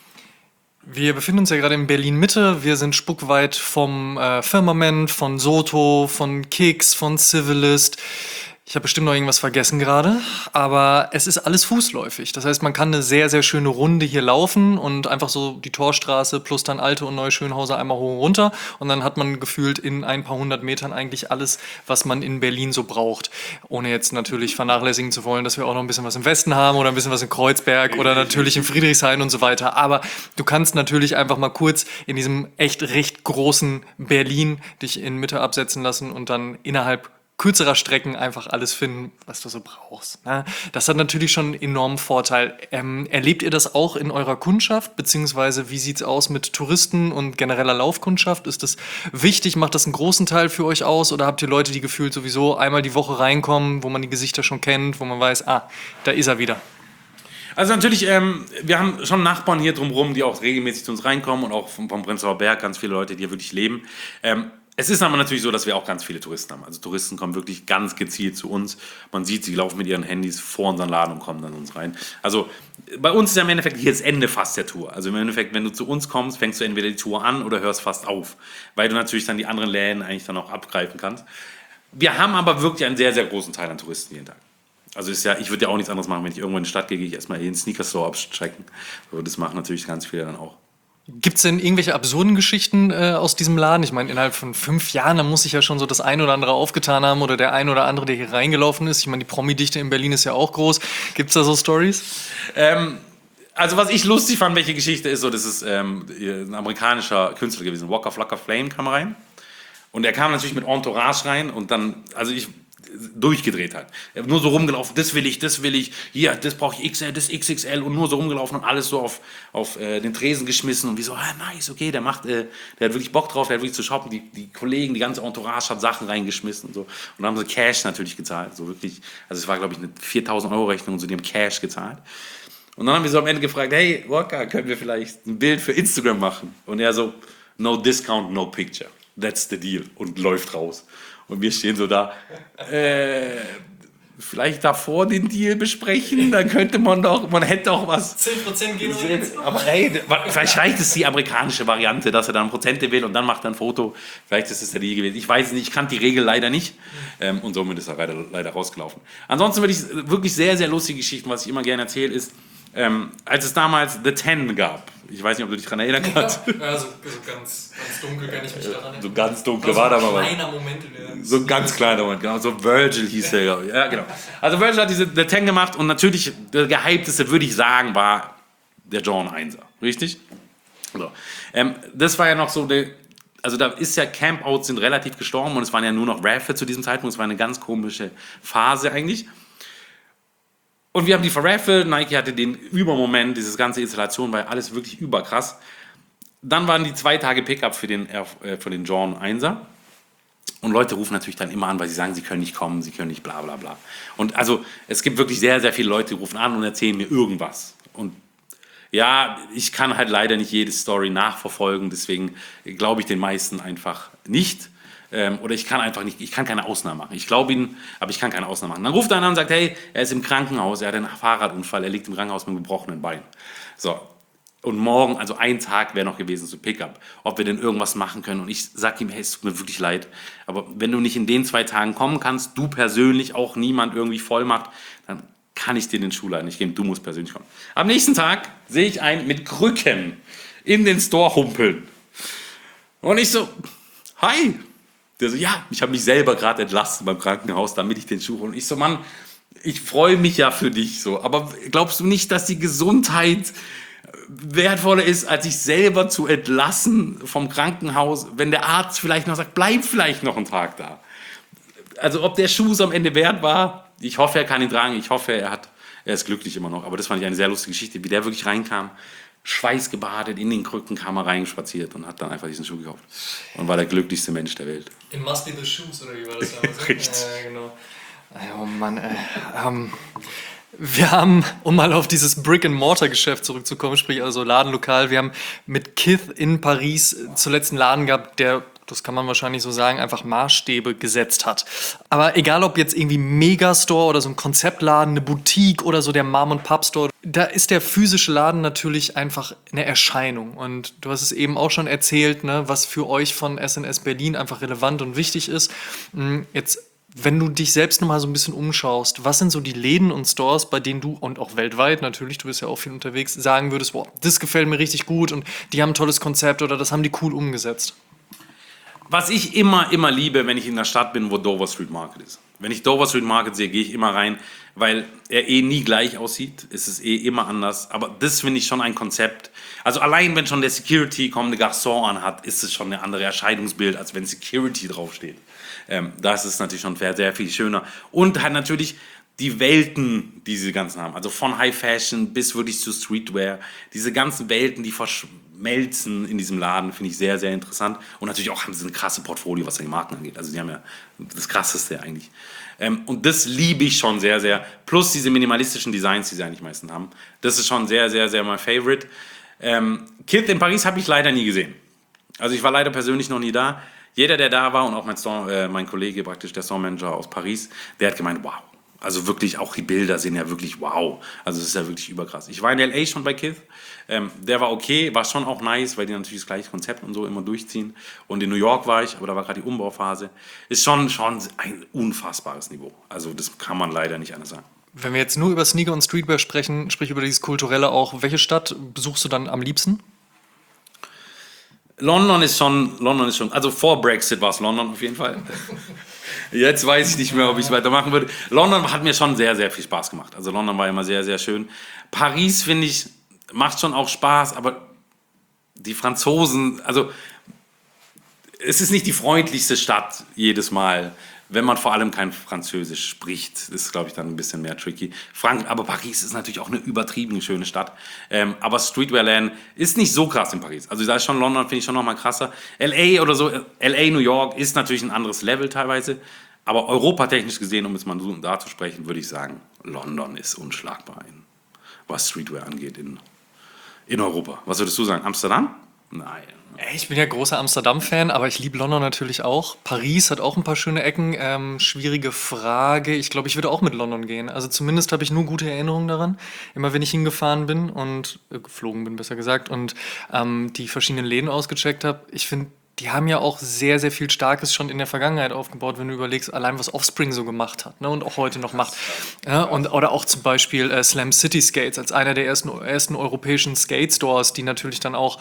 Wir befinden uns ja gerade in Berlin-Mitte. Wir sind spuckweit vom Firmament, von Soto, von Kicks, von Civilist. Ich habe bestimmt noch irgendwas vergessen gerade, aber es ist alles fußläufig. Das heißt, man kann eine sehr, sehr schöne Runde hier laufen und einfach so die Torstraße plus dann Alte und Neue Schönhauser einmal hoch und runter und dann hat man gefühlt in ein paar 100 Metern eigentlich alles, was man in Berlin so braucht. Ohne jetzt natürlich vernachlässigen zu wollen, dass wir auch noch ein bisschen was im Westen haben oder ein bisschen was in Kreuzberg oder natürlich in Friedrichshain und so weiter. Aber du kannst natürlich einfach mal kurz in diesem echt recht großen Berlin dich in Mitte absetzen lassen und dann innerhalb kürzerer Strecken einfach alles finden, was du so brauchst. Ne? Das hat natürlich schon einen enormen Vorteil. Erlebt ihr das auch in eurer Kundschaft? Beziehungsweise wie sieht es aus mit Touristen und genereller Laufkundschaft? Ist das wichtig? Macht das einen großen Teil für euch aus? Oder habt ihr Leute, die gefühlt sowieso einmal die Woche reinkommen, wo man die Gesichter schon kennt, wo man weiß, da ist er wieder? Also natürlich, wir haben schon Nachbarn hier drumherum, die auch regelmäßig zu uns reinkommen und auch vom Prenzlauer Berg ganz viele Leute, die hier wirklich leben. Es ist aber natürlich so, dass wir auch ganz viele Touristen haben. Also Touristen kommen wirklich ganz gezielt zu uns. Man sieht, sie laufen mit ihren Handys vor unseren Laden und kommen dann uns rein. Also bei uns ist ja im Endeffekt hier das Ende fast der Tour. Also im Endeffekt, wenn du zu uns kommst, fängst du entweder die Tour an oder hörst fast auf. Weil du natürlich dann die anderen Läden eigentlich dann auch abgreifen kannst. Wir haben aber wirklich einen sehr, sehr großen Teil an Touristen jeden Tag. Also ist ja, ich würde ja auch nichts anderes machen, wenn ich irgendwo in die Stadt gehe, gehe ich erstmal in den Sneaker-Store abchecken. So, das machen natürlich ganz viele dann auch. Gibt es denn irgendwelche absurden Geschichten aus diesem Laden? Ich meine, innerhalb von 5 Jahren, da muss sich ja schon so das ein oder andere aufgetan haben oder der ein oder andere, der hier reingelaufen ist. Ich meine, die Promi-Dichte in Berlin ist ja auch groß. Gibt es da so Stories? Also was ich lustig fand, welche Geschichte ist, so, das ist ein amerikanischer Künstler gewesen, Waka Flocka Flame kam rein. Und er kam natürlich mit Entourage rein und dann, also ich durchgedreht hat. Er hat nur so rumgelaufen, das will ich, hier, das brauche ich XL, das XXL und nur so rumgelaufen und alles so auf den Tresen geschmissen und wie so, nice, okay, der hat wirklich Bock drauf, der hat wirklich zu shoppen, die Kollegen, die ganze Entourage hat Sachen reingeschmissen und so und dann haben sie Cash natürlich gezahlt, so wirklich, also es war glaube ich eine 4.000 € Rechnung und so, die haben Cash gezahlt und dann haben wir so am Ende gefragt, hey, Waka, können wir vielleicht ein Bild für Instagram machen? Und er so, no discount, no picture, that's the deal und läuft raus. Und wir stehen so da, vielleicht davor den Deal besprechen, dann könnte man hätte doch was. 10% gehen wir. Aber hey, vielleicht reicht es die amerikanische Variante, dass er dann Prozente will und dann macht er ein Foto. Vielleicht ist es der Deal gewesen. Ich weiß nicht, ich kannte die Regel leider nicht und somit ist er leider rausgelaufen. Ansonsten würde ich wirklich sehr, sehr lustige Geschichten, was ich immer gerne erzähle, ist, als es damals The 10 gab. Ich weiß nicht, ob du dich daran erinnern kannst. Ja, so ganz dunkel kann ich mich daran erinnern. So ganz dunkel war da mal was. Kleiner Moment. So ein ganz kleiner Moment, genau. So Virgil hieß der, glaube ich. Ja, genau. Also Virgil hat diese The 10 gemacht und natürlich der gehypteste, würde ich sagen, war der John 1er. Richtig? So. Das war ja noch so, also da ist ja Campouts sind relativ gestorben und es waren ja nur noch Raffe zu diesem Zeitpunkt. Es war eine ganz komische Phase eigentlich. Und wir haben die verraffelt, Nike hatte den Übermoment, diese ganze Installation war ja alles wirklich überkrass. Dann waren die 2 Tage Pickup für den John 1er. Und Leute rufen natürlich dann immer an, weil sie sagen, sie können nicht kommen, sie können nicht bla bla bla. Und also es gibt wirklich sehr, sehr viele Leute, die rufen an und erzählen mir irgendwas. Und ja, ich kann halt leider nicht jede Story nachverfolgen, deswegen glaube ich den meisten einfach nicht. Oder ich kann einfach nicht, ich kann keine Ausnahme machen. Ich glaube ihn, aber ich kann keine Ausnahme machen. Dann ruft einer an und sagt, hey, er ist im Krankenhaus, er hat einen Fahrradunfall, er liegt im Krankenhaus mit einem gebrochenen Bein. So, und morgen, also ein Tag wäre noch gewesen zu Pickup, ob wir denn irgendwas machen können. Und ich sage ihm, hey, es tut mir wirklich leid, aber wenn du nicht in den 2 Tagen kommen kannst, du persönlich, auch niemand irgendwie voll macht, dann kann ich dir den Schuhleiter nicht geben, du musst persönlich kommen. Am nächsten Tag sehe ich einen mit Krücken in den Store humpeln. Und ich so, hi. Der so, ja, ich habe mich selber gerade entlassen beim Krankenhaus, damit ich den Schuh hole. Und ich so, Mann, ich freue mich ja für dich so, aber glaubst du nicht, dass die Gesundheit wertvoller ist, als sich selber zu entlassen vom Krankenhaus, wenn der Arzt vielleicht noch sagt, bleib vielleicht noch einen Tag da. Also ob der Schuh es am Ende wert war, ich hoffe, er kann ihn tragen, ich hoffe, er ist glücklich immer noch. Aber das fand ich eine sehr lustige Geschichte, wie der wirklich reinkam, schweißgebadet, in den Krücken kam er reingespaziert und hat dann einfach diesen Schuh gekauft. Und war der glücklichste Mensch der Welt. In Must Be The Shoes, oder wie war das damals? Richtig. Genau. Oh Mann, wir haben, um mal auf dieses Brick-and-Mortar-Geschäft zurückzukommen, sprich also Ladenlokal, wir haben mit Kith in Paris zuletzt einen Laden gehabt, der, das kann man wahrscheinlich so sagen, einfach Maßstäbe gesetzt hat. Aber egal, ob jetzt irgendwie Megastore oder so ein Konzeptladen, eine Boutique oder so der Mom-and-Pop-Store, da ist der physische Laden natürlich einfach eine Erscheinung. Und du hast es eben auch schon erzählt, ne, was für euch von SNS Berlin einfach relevant und wichtig ist. Jetzt, wenn du dich selbst nochmal so ein bisschen umschaust, was sind so die Läden und Stores, bei denen du, und auch weltweit natürlich, du bist ja auch viel unterwegs, sagen würdest, boah, das gefällt mir richtig gut und die haben ein tolles Konzept oder das haben die cool umgesetzt? Was ich immer liebe, wenn ich in der Stadt bin, wo Dover Street Market ist. Wenn ich Dover Street Market sehe, gehe ich immer rein, weil er nie gleich aussieht. Es ist immer anders. Aber das finde ich schon ein Konzept. Also allein, wenn schon der Security kommende Garçon anhat, ist es schon ein anderes Erscheinungsbild, als wenn Security draufsteht. Das ist natürlich schon sehr, sehr viel schöner. Und halt natürlich die Welten, die sie ganzen haben. Also von High Fashion bis wirklich zu Streetwear. Diese ganzen Welten, die verschmelzen in diesem Laden, finde ich sehr, sehr interessant. Und natürlich auch haben sie eine krasse Portfolio, was die Marken angeht. Also die haben ja das Krasseste eigentlich. Und das liebe ich schon sehr, sehr. Plus diese minimalistischen Designs, die sie eigentlich meistens haben. Das ist schon sehr, sehr, sehr mein Favorite. Kith in Paris habe ich leider nie gesehen. Also ich war leider persönlich noch nie da. Jeder, der da war und auch mein Kollege praktisch, der Store-Manager aus Paris, der hat gemeint, wow. Also wirklich, auch die Bilder sind ja wirklich wow. Also das ist ja wirklich überkrass. Ich war in L.A. schon bei Kith. Der war okay, war schon auch nice, weil die natürlich das gleiche Konzept und so immer durchziehen. Und in New York war ich, aber da war gerade die Umbauphase. Ist schon ein unfassbares Niveau. Also das kann man leider nicht anders sagen. Wenn wir jetzt nur über Sneaker und Streetwear sprechen, sprich über dieses Kulturelle auch, welche Stadt besuchst du dann am liebsten? London ist schon, also vor Brexit war es London auf jeden Fall. Jetzt weiß ich nicht mehr, ob ich es weitermachen würde. London hat mir schon sehr, sehr viel Spaß gemacht. Also London war immer sehr, sehr schön. Paris, finde ich, macht schon auch Spaß, aber die Franzosen, also es ist nicht die freundlichste Stadt jedes Mal, wenn man vor allem kein Französisch spricht. Das ist, glaube ich, dann ein bisschen mehr tricky. Aber Paris ist natürlich auch eine übertrieben schöne Stadt. Aber Streetwear-Land ist nicht so krass in Paris. Also da ist schon London, finde ich schon noch mal krasser. L.A. oder so, L.A., New York ist natürlich ein anderes Level teilweise. Aber europatechnisch gesehen, um jetzt mal so da zu sprechen, würde ich sagen, London ist unschlagbar, was Streetwear angeht in Europa. Was würdest du sagen? Amsterdam? Nein. Ich bin ja großer Amsterdam-Fan, aber ich liebe London natürlich auch. Paris hat auch ein paar schöne Ecken. Schwierige Frage. Ich glaube, ich würde auch mit London gehen. Also zumindest habe ich nur gute Erinnerungen daran. Immer wenn ich hingefahren bin und geflogen bin, besser gesagt, und die verschiedenen Läden ausgecheckt habe. Ich finde, die haben ja auch sehr, sehr viel Starkes schon in der Vergangenheit aufgebaut, wenn du überlegst, allein was Offspring so gemacht hat, ne, und auch heute noch macht. Ja, oder auch zum Beispiel Slam City Skates als einer der ersten europäischen Skate-Stores, die natürlich dann auch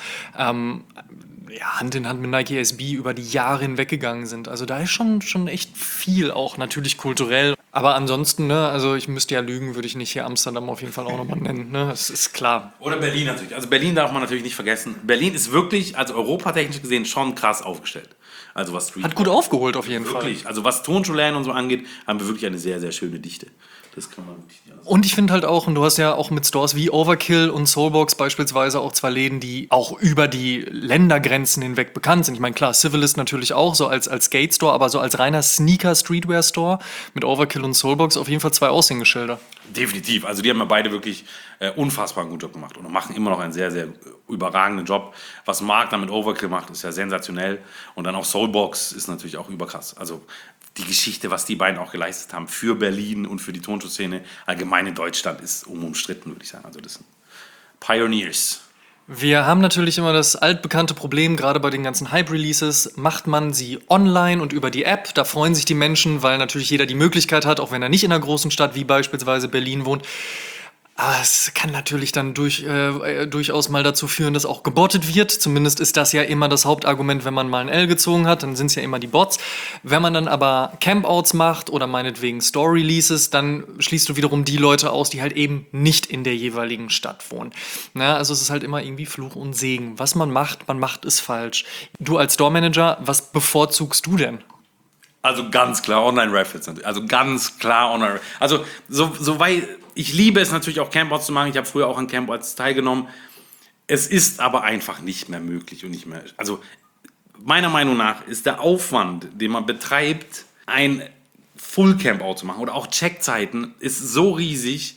Hand in Hand mit Nike SB über die Jahre hinweg gegangen sind. Also da ist schon echt viel auch, natürlich kulturell. Aber ansonsten, ne, also ich müsste ja lügen, würde ich nicht hier Amsterdam auf jeden Fall auch nochmal nennen. Ne? Das ist klar. Oder Berlin natürlich. Also Berlin darf man natürlich nicht vergessen. Berlin ist wirklich, also europatechnisch gesehen, schon krass aufgestellt. Also was Street Hat gut aufgeholt auf jeden Fall. Wirklich. Also was Turnschuhlernen und so angeht, haben wir wirklich eine sehr, sehr schöne Dichte. Das kann man wirklich nicht anders sagen. Und ich finde halt auch, und du hast ja auch mit Stores wie Overkill und Soulbox beispielsweise auch zwei Läden, die auch über die Ländergrenzen hinweg bekannt sind. Ich meine, klar, Civilist natürlich auch so als Skate-Store, aber so als reiner Sneaker-Streetwear-Store mit Overkill und Soulbox auf jeden Fall zwei Aushängeschilder. Definitiv. Also die haben ja beide wirklich unfassbar einen guten Job gemacht und machen immer noch einen sehr, sehr überragenden Job. Was Mark da mit Overkill macht, ist ja sensationell. Und dann auch Soulbox ist natürlich auch überkrass. Also die Geschichte, was die beiden auch geleistet haben für Berlin und für die Turnschuhszene allgemein in Deutschland, ist unumstritten, würde ich sagen. Also das sind Pioneers. Wir haben natürlich immer das altbekannte Problem, gerade bei den ganzen Hype-Releases, macht man sie online und über die App. Da freuen sich die Menschen, weil natürlich jeder die Möglichkeit hat, auch wenn er nicht in einer großen Stadt wie beispielsweise Berlin wohnt. Aber es kann natürlich dann durchaus mal dazu führen, dass auch gebottet wird. Zumindest ist das ja immer das Hauptargument, wenn man mal ein L gezogen hat, dann sind es ja immer die Bots. Wenn man dann aber Campouts macht oder meinetwegen Store-Releases, dann schließt du wiederum die Leute aus, die halt eben nicht in der jeweiligen Stadt wohnen. Na, also es ist halt immer irgendwie Fluch und Segen. Was man macht es falsch. Du als Store-Manager, was bevorzugst du denn? Also ganz klar Online-Raffles. Also ganz klar Online. Also soweit ich liebe es natürlich auch Campouts zu machen. Ich habe früher auch an Campouts teilgenommen. Es ist aber einfach nicht mehr möglich und nicht mehr. Also meiner Meinung nach ist der Aufwand, den man betreibt, ein Full-Campout zu machen oder auch Checkzeiten, ist so riesig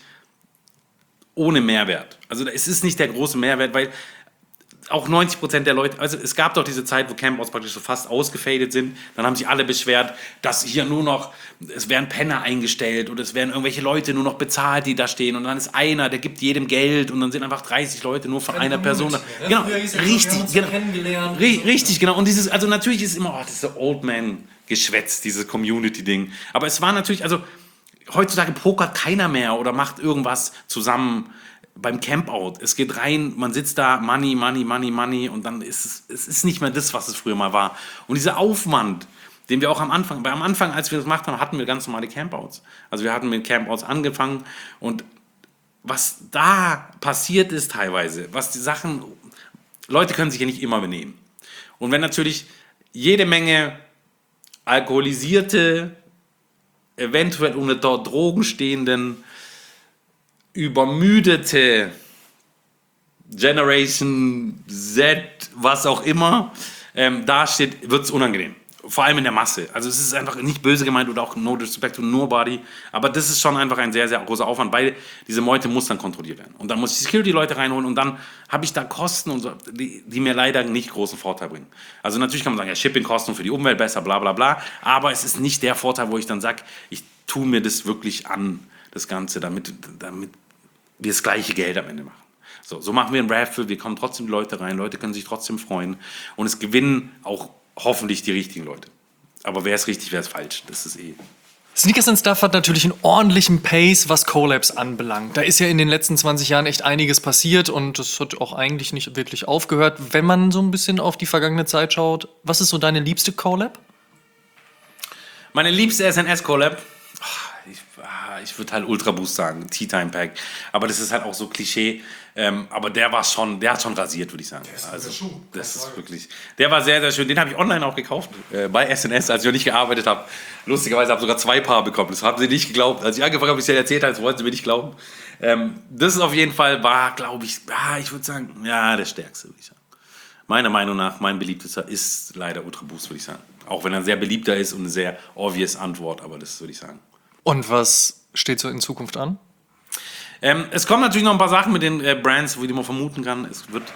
ohne Mehrwert. Also es ist nicht der große Mehrwert, weil auch 90% der Leute, also es gab doch diese Zeit, wo Campouts praktisch so fast ausgefadet sind, dann haben sich alle beschwert, dass hier nur noch, es werden Penner eingestellt oder es werden irgendwelche Leute nur noch bezahlt, die da stehen und dann ist einer, der gibt jedem Geld und dann sind einfach 30 Leute nur von einer Person. Ne? Genau, richtig, genau. Und dieses, also natürlich ist es immer, das ist so Old Man Geschwätz, dieses Community-Ding. Aber es war natürlich, also heutzutage pokert keiner mehr oder macht irgendwas zusammen beim Campout. Es geht rein, man sitzt da, Money und dann ist es ist nicht mehr das, was es früher mal war. Und dieser Aufwand, den wir auch am Anfang, als wir das gemacht haben, hatten wir ganz normale Campouts. Also wir hatten mit Campouts angefangen und was da passiert ist teilweise, was die Sachen, Leute können sich ja nicht immer benehmen. Und wenn natürlich jede Menge alkoholisierte, eventuell unter Drogen stehenden, übermüdete Generation Z, was auch immer, da steht, wird es unangenehm. Vor allem in der Masse. Also es ist einfach nicht böse gemeint oder auch no disrespect to nobody, aber das ist schon einfach ein sehr, sehr großer Aufwand, weil diese Meute muss dann kontrolliert werden. Und dann muss ich Security-Leute reinholen und dann habe ich da Kosten, und so, die mir leider nicht großen Vorteil bringen. Also natürlich kann man sagen, ja, Shipping-Kosten für die Umwelt besser, bla bla bla, aber es ist nicht der Vorteil, wo ich dann sage, ich tue mir das wirklich an, das Ganze, damit wir das gleiche Geld am Ende machen. So machen wir ein Raffle, wir kommen trotzdem die Leute rein, Leute können sich trotzdem freuen und es gewinnen auch hoffentlich die richtigen Leute. Aber wer ist richtig, wer ist falsch, das ist Sneakers and Stuff hat natürlich einen ordentlichen Pace, was Collabs anbelangt. Da ist ja in den letzten 20 Jahren echt einiges passiert und das hat auch eigentlich nicht wirklich aufgehört. Wenn man so ein bisschen auf die vergangene Zeit schaut, was ist so deine liebste Collab? Meine liebste SNS-Collab? Ich würde halt Ultra Boost sagen, Tea Time Pack. Aber das ist halt auch so Klischee. Aber der hat schon rasiert, würde ich sagen. Das ist wirklich. Der war sehr, sehr schön. Den habe ich online auch gekauft bei SNS, als ich noch nicht gearbeitet habe. Lustigerweise habe ich sogar 2 Paar bekommen. Das haben sie nicht geglaubt. Als ich angefangen habe, ich es erzählt habe, das wollten sie mir nicht glauben. Das ist auf jeden Fall, glaube ich, ich würde sagen, ja, der stärkste, würde ich sagen. Meiner Meinung nach, mein beliebtester ist leider Ultra Boost, würde ich sagen. Auch wenn er sehr beliebter ist und eine sehr obvious Antwort, aber das würde ich sagen. Und was steht so in Zukunft an? Es kommen natürlich noch ein paar Sachen mit den Brands, wie man vermuten kann. Es wird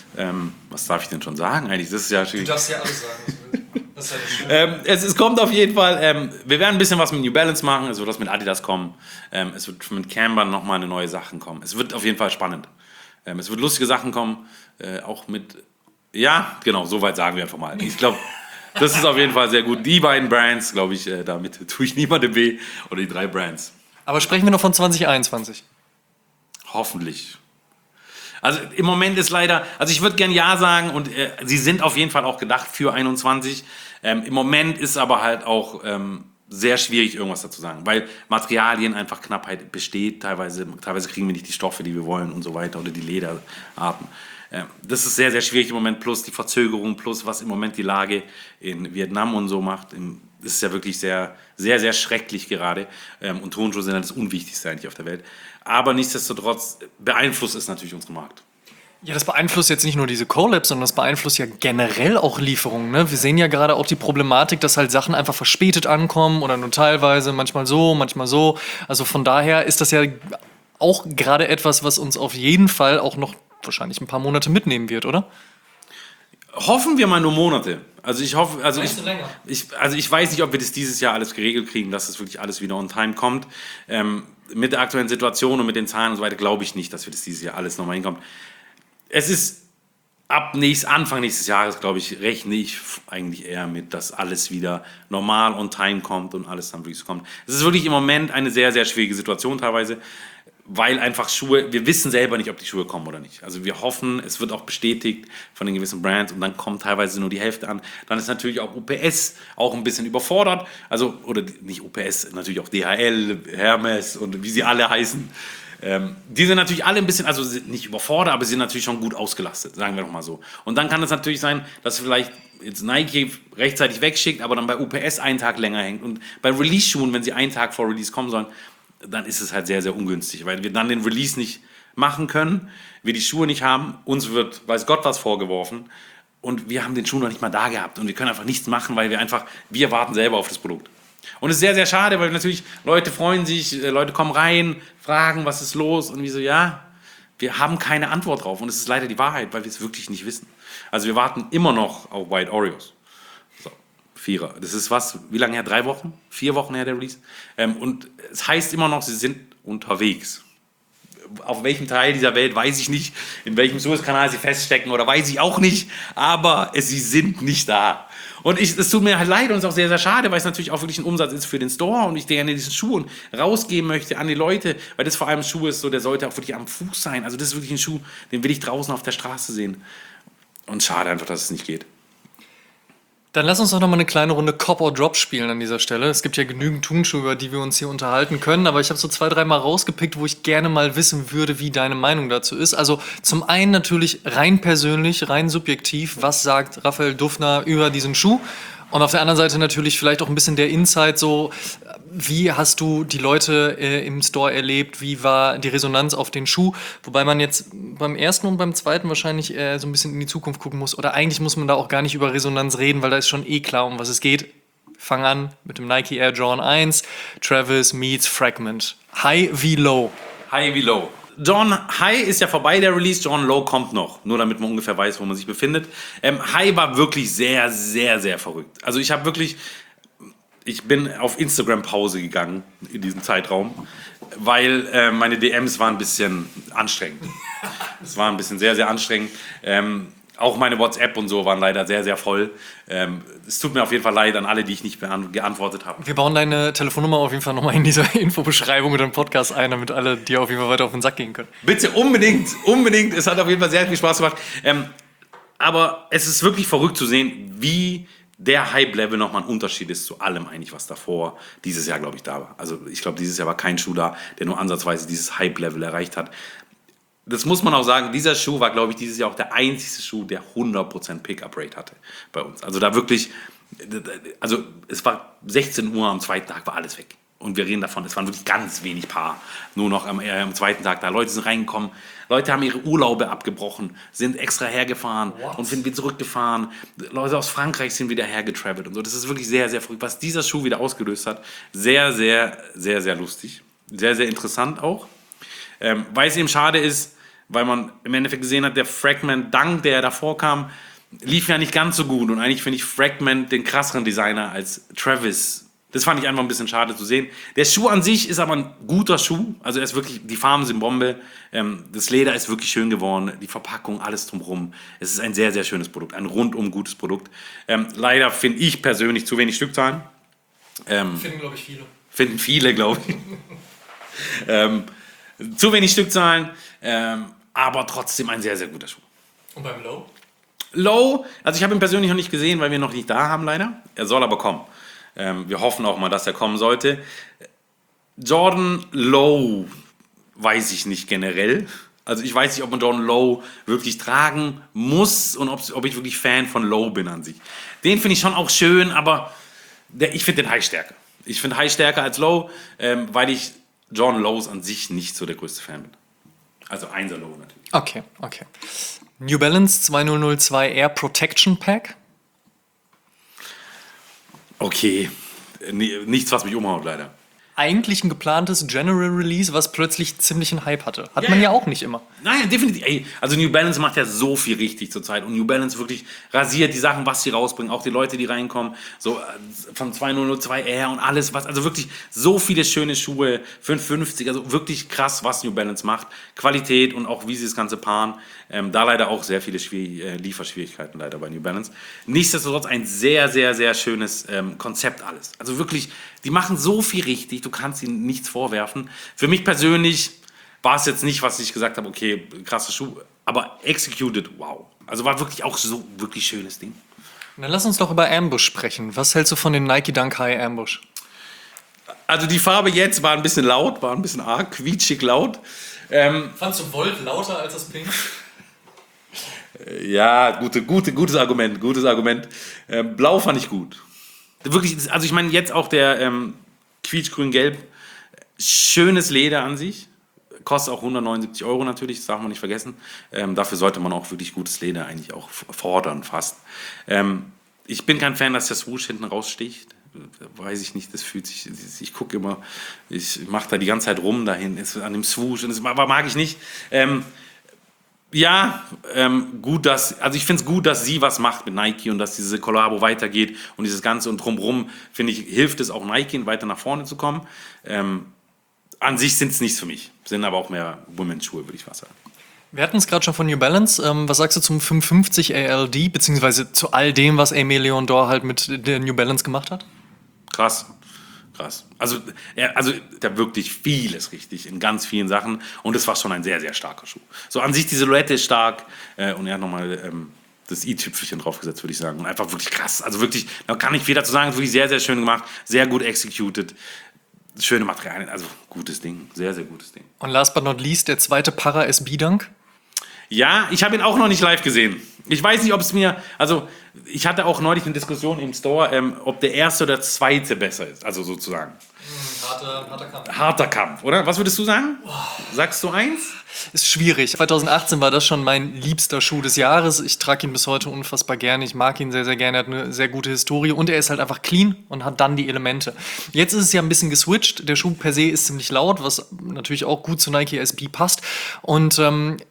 Was darf ich denn schon sagen eigentlich? Das ist ja schwierig. Du darfst ja alles sagen. Das ist ja das Schöne. Es kommt auf jeden Fall, wir werden ein bisschen was mit New Balance machen, es wird was mit Adidas kommen, es wird mit Camber nochmal eine neue Sachen kommen. Es wird auf jeden Fall spannend. Es wird lustige Sachen kommen, auch mit, ja, genau, soweit sagen wir einfach mal. Ich glaube, das ist auf jeden Fall sehr gut. Die beiden Brands, glaube ich, damit tue ich niemandem weh, oder die 3 Brands. Aber sprechen wir noch von 2021. Hoffentlich. Also im Moment ist leider, also ich würde gern Ja sagen und sie sind auf jeden Fall auch gedacht für 21. Im Moment ist aber halt auch sehr schwierig, irgendwas dazu sagen, weil Materialien einfach Knappheit besteht. Teilweise kriegen wir nicht die Stoffe, die wir wollen und so weiter oder die Lederarten. Das ist sehr, sehr schwierig im Moment, plus die Verzögerung, plus was im Moment die Lage in Vietnam und so macht. Das ist ja wirklich sehr, sehr, sehr schrecklich gerade. Und Turnschuhe sind ja das Unwichtigste eigentlich auf der Welt. Aber nichtsdestotrotz beeinflusst es natürlich unseren Markt. Ja, das beeinflusst jetzt nicht nur diese Collabs, sondern das beeinflusst ja generell auch Lieferungen. Ne? Wir sehen ja gerade auch die Problematik, dass halt Sachen einfach verspätet ankommen oder nur teilweise, manchmal so, manchmal so. Also von daher ist das ja auch gerade etwas, was uns auf jeden Fall auch noch wahrscheinlich ein paar Monate mitnehmen wird, oder? Hoffen wir mal nur Monate. Also ich hoffe, Meinst du länger? Ich weiß nicht, ob wir das dieses Jahr alles geregelt kriegen, dass es wirklich alles wieder on time kommt. Mit der aktuellen Situation und mit den Zahlen und so weiter glaube ich nicht, dass wir das dieses Jahr alles nochmal hinkommen. Es ist Anfang nächstes Jahres, glaube ich, rechne ich eigentlich eher mit, dass alles wieder normal on time kommt und alles dann wirklich so kommt. Es ist wirklich im Moment eine sehr, sehr schwierige Situation teilweise, weil einfach Schuhe, wir wissen selber nicht, ob die Schuhe kommen oder nicht. Also wir hoffen, es wird auch bestätigt von den gewissen Brands und dann kommt teilweise nur die Hälfte an. Dann ist natürlich auch UPS auch ein bisschen überfordert, also, oder nicht UPS, natürlich auch DHL, Hermes und wie sie alle heißen. Die sind natürlich alle ein bisschen, also nicht überfordert, aber sie sind natürlich schon gut ausgelastet, sagen wir doch mal so. Und dann kann es natürlich sein, dass vielleicht jetzt Nike rechtzeitig wegschickt, aber dann bei UPS einen Tag länger hängt. Und bei Release-Schuhen, wenn sie einen Tag vor Release kommen sollen, dann ist es halt sehr, sehr ungünstig, weil wir dann den Release nicht machen können, wir die Schuhe nicht haben, uns wird weiß Gott was vorgeworfen und wir haben den Schuh noch nicht mal da gehabt und wir können einfach nichts machen, weil wir warten selber auf das Produkt. Und es ist sehr, sehr schade, weil natürlich Leute freuen sich, Leute kommen rein, fragen, was ist los und wir so, ja, wir haben keine Antwort drauf und es ist leider die Wahrheit, weil wir es wirklich nicht wissen. Also wir warten immer noch auf White Oreos. So, 4er. Das ist wie lange her? 3 Wochen? 4 Wochen her der Release? Und es heißt immer noch, sie sind unterwegs. Auf welchem Teil dieser Welt weiß ich nicht, in welchem Suezkanal sie feststecken oder weiß ich auch nicht, aber sie sind nicht da. Und es tut mir halt leid und es ist auch sehr, sehr schade, weil es natürlich auch wirklich ein Umsatz ist für den Store und ich gerne diesen Schuh rausgeben möchte an die Leute, weil das vor allem ein Schuh ist, so, der sollte auch wirklich am Fuß sein. Also das ist wirklich ein Schuh, den will ich draußen auf der Straße sehen. Und schade einfach, dass es nicht geht. Dann lass uns doch noch mal eine kleine Runde Cop or Drop spielen an dieser Stelle. Es gibt ja genügend Turnschuhe, über die wir uns hier unterhalten können, aber ich habe so 2, 3 Mal rausgepickt, wo ich gerne mal wissen würde, wie deine Meinung dazu ist. Also zum einen natürlich rein persönlich, rein subjektiv, was sagt Raphael Dufner über diesen Schuh? Und auf der anderen Seite natürlich vielleicht auch ein bisschen der Insight, so wie hast du die Leute im Store erlebt, wie war die Resonanz auf den Schuh, wobei man jetzt beim ersten und beim zweiten wahrscheinlich so ein bisschen in die Zukunft gucken muss oder eigentlich muss man da auch gar nicht über Resonanz reden, weil da ist schon klar, um was es geht. Fang an mit dem Nike Air Jordan 1, Travis meets Fragment. High wie Low? High wie Low. Jordan High ist ja vorbei, der Release. Jordan Low kommt noch. Nur damit man ungefähr weiß, wo man sich befindet. High war wirklich sehr, sehr, sehr verrückt. Also ich bin auf Instagram Pause gegangen in diesem Zeitraum, weil meine DMs waren ein bisschen anstrengend. Es war ein bisschen sehr, sehr anstrengend. Auch meine WhatsApp und so waren leider sehr, sehr voll. Es tut mir auf jeden Fall leid an alle, die ich nicht geantwortet habe. Wir bauen deine Telefonnummer auf jeden Fall nochmal in dieser Infobeschreibung oder im Podcast ein, damit alle dir auf jeden Fall weiter auf den Sack gehen können. Bitte unbedingt, unbedingt. Es hat auf jeden Fall sehr viel Spaß gemacht. Aber es ist wirklich verrückt zu sehen, wie der Hype-Level nochmal ein Unterschied ist zu allem eigentlich, was davor dieses Jahr, glaube ich, da war. Also ich glaube, dieses Jahr war kein Schuh da, der nur ansatzweise dieses Hype-Level erreicht hat. Das muss man auch sagen, dieser Schuh war, glaube ich, dieses Jahr auch der einzige Schuh, der 100% Pickup-Rate hatte bei uns. Also da wirklich, also es war 16 Uhr, am zweiten Tag war alles weg. Und wir reden davon, es waren wirklich ganz wenig Paar, nur noch am zweiten Tag da. Leute sind reingekommen, Leute haben ihre Urlaube abgebrochen, sind extra hergefahren und sind wieder zurückgefahren. Leute aus Frankreich sind wieder hergetravelt und so. Das ist wirklich sehr, sehr verrückt, was dieser Schuh wieder ausgelöst hat. Sehr, sehr, sehr, sehr lustig. Sehr, sehr interessant auch. Weil es eben schade ist, weil man im Endeffekt gesehen hat, der Fragment Dunk, der davor kam, lief ja nicht ganz so gut. Und eigentlich finde ich Fragment den krasseren Designer als Travis. Das fand ich einfach ein bisschen schade zu sehen. Der Schuh an sich ist aber ein guter Schuh. Also er ist wirklich, die Farben sind Bombe. Das Leder ist wirklich schön geworden. Die Verpackung, alles drumherum. Es ist ein sehr, sehr schönes Produkt. Ein rundum gutes Produkt. Leider finde ich persönlich zu wenig Stückzahlen. Finden, glaube ich, viele. Finden viele, glaube ich. Zu wenig Stückzahlen. Aber trotzdem ein sehr, sehr guter Schuh. Und beim Low? Low, also ich habe ihn persönlich noch nicht gesehen, weil wir ihn noch nicht da haben, leider. Er soll aber kommen. Wir hoffen auch mal, dass er kommen sollte. Jordan Low weiß ich nicht generell. Also ich weiß nicht, ob man Jordan Low wirklich tragen muss und ob ich wirklich Fan von Low bin an sich. Den finde ich schon auch schön, aber ich finde den High stärker. Ich finde High stärker als Low, weil ich Jordan Lows an sich nicht so der größte Fan bin. Also 1er Low natürlich. Okay. New Balance 2002 Air Protection Pack. Okay, nichts, was mich umhaut, leider. Eigentlich ein geplantes General Release, was plötzlich ziemlich einen Hype hatte. Hat man ja auch nicht immer. Nein, definitiv. Ey, also New Balance macht ja so viel richtig zurzeit. Und New Balance wirklich rasiert die Sachen, was sie rausbringen. Auch die Leute, die reinkommen. So von 2002R und alles. Also wirklich so viele schöne Schuhe. 550. Also wirklich krass, was New Balance macht. Qualität und auch wie sie das Ganze paaren. Da leider auch sehr viele Lieferschwierigkeiten leider bei New Balance. Nichtsdestotrotz ein sehr, sehr, sehr schönes Konzept alles. Also wirklich, die machen so viel richtig. Du kannst ihnen nichts vorwerfen. Für mich persönlich war es jetzt nicht, was ich gesagt habe, okay, krasser Schuh, aber executed, wow. Also war wirklich auch so wirklich schönes Ding. Dann lass uns doch über Ambush sprechen. Was hältst du von den Nike Dunk High Ambush? Also die Farbe jetzt war ein bisschen laut, war ein bisschen arg, quietschig laut. Fandst du Volt lauter als das Pink? Ja, gutes Argument. Blau fand ich gut. Wirklich, also ich meine jetzt auch der quietschgrün-gelb, schönes Leder an sich. Kostet auch 179 € natürlich, das darf man nicht vergessen. Dafür sollte man auch wirklich gutes Leder eigentlich auch fordern fast. Ich bin kein Fan, dass der Swoosh hinten raussticht. Weiß ich nicht, das fühlt sich, ich gucke immer, ich mache da die ganze Zeit rum dahin, an dem Swoosh, und das mag ich nicht. Gut, also ich finde es gut, dass sie was macht mit Nike und dass diese Kollabo weitergeht und dieses Ganze und drumherum, finde ich, hilft es auch Nike, weiter nach vorne zu kommen. An sich sind es nichts für mich, sind aber auch mehr Women's-Schuhe, würde ich fast sagen. Wir hatten es gerade schon von New Balance. Was sagst du zum 550 ALD, beziehungsweise zu all dem, was Aimé Leon Dore halt mit der New Balance gemacht hat? Krass. Also der wirklich vieles richtig in ganz vielen Sachen und es war schon ein sehr, sehr starker Schuh. So an sich die Silhouette ist stark und er hat nochmal das i-Tüpfelchen draufgesetzt, würde ich sagen. Und einfach wirklich krass. Also wirklich, da kann ich viel dazu sagen, wirklich sehr, sehr schön gemacht, sehr gut executed. Schöne Materialien, also gutes Ding, sehr, sehr gutes Ding. Und last but not least, der zweite Para SB Dunk. Ja, ich habe ihn auch noch nicht live gesehen. Ich weiß nicht, ob es mir, also ich hatte auch neulich eine Diskussion im Store, ob der erste oder zweite besser ist, also sozusagen. Harter Kampf. Harter Kampf, oder? Was würdest du sagen? Sagst du eins? Ist schwierig. 2018 war das schon mein liebster Schuh des Jahres. Ich trage ihn bis heute unfassbar gerne. Ich mag ihn sehr, sehr gerne. Er hat eine sehr gute Historie und er ist halt einfach clean und hat dann die Elemente. Jetzt ist es ja ein bisschen geswitcht. Der Schuh per se ist ziemlich laut, was natürlich auch gut zu Nike SB passt. Und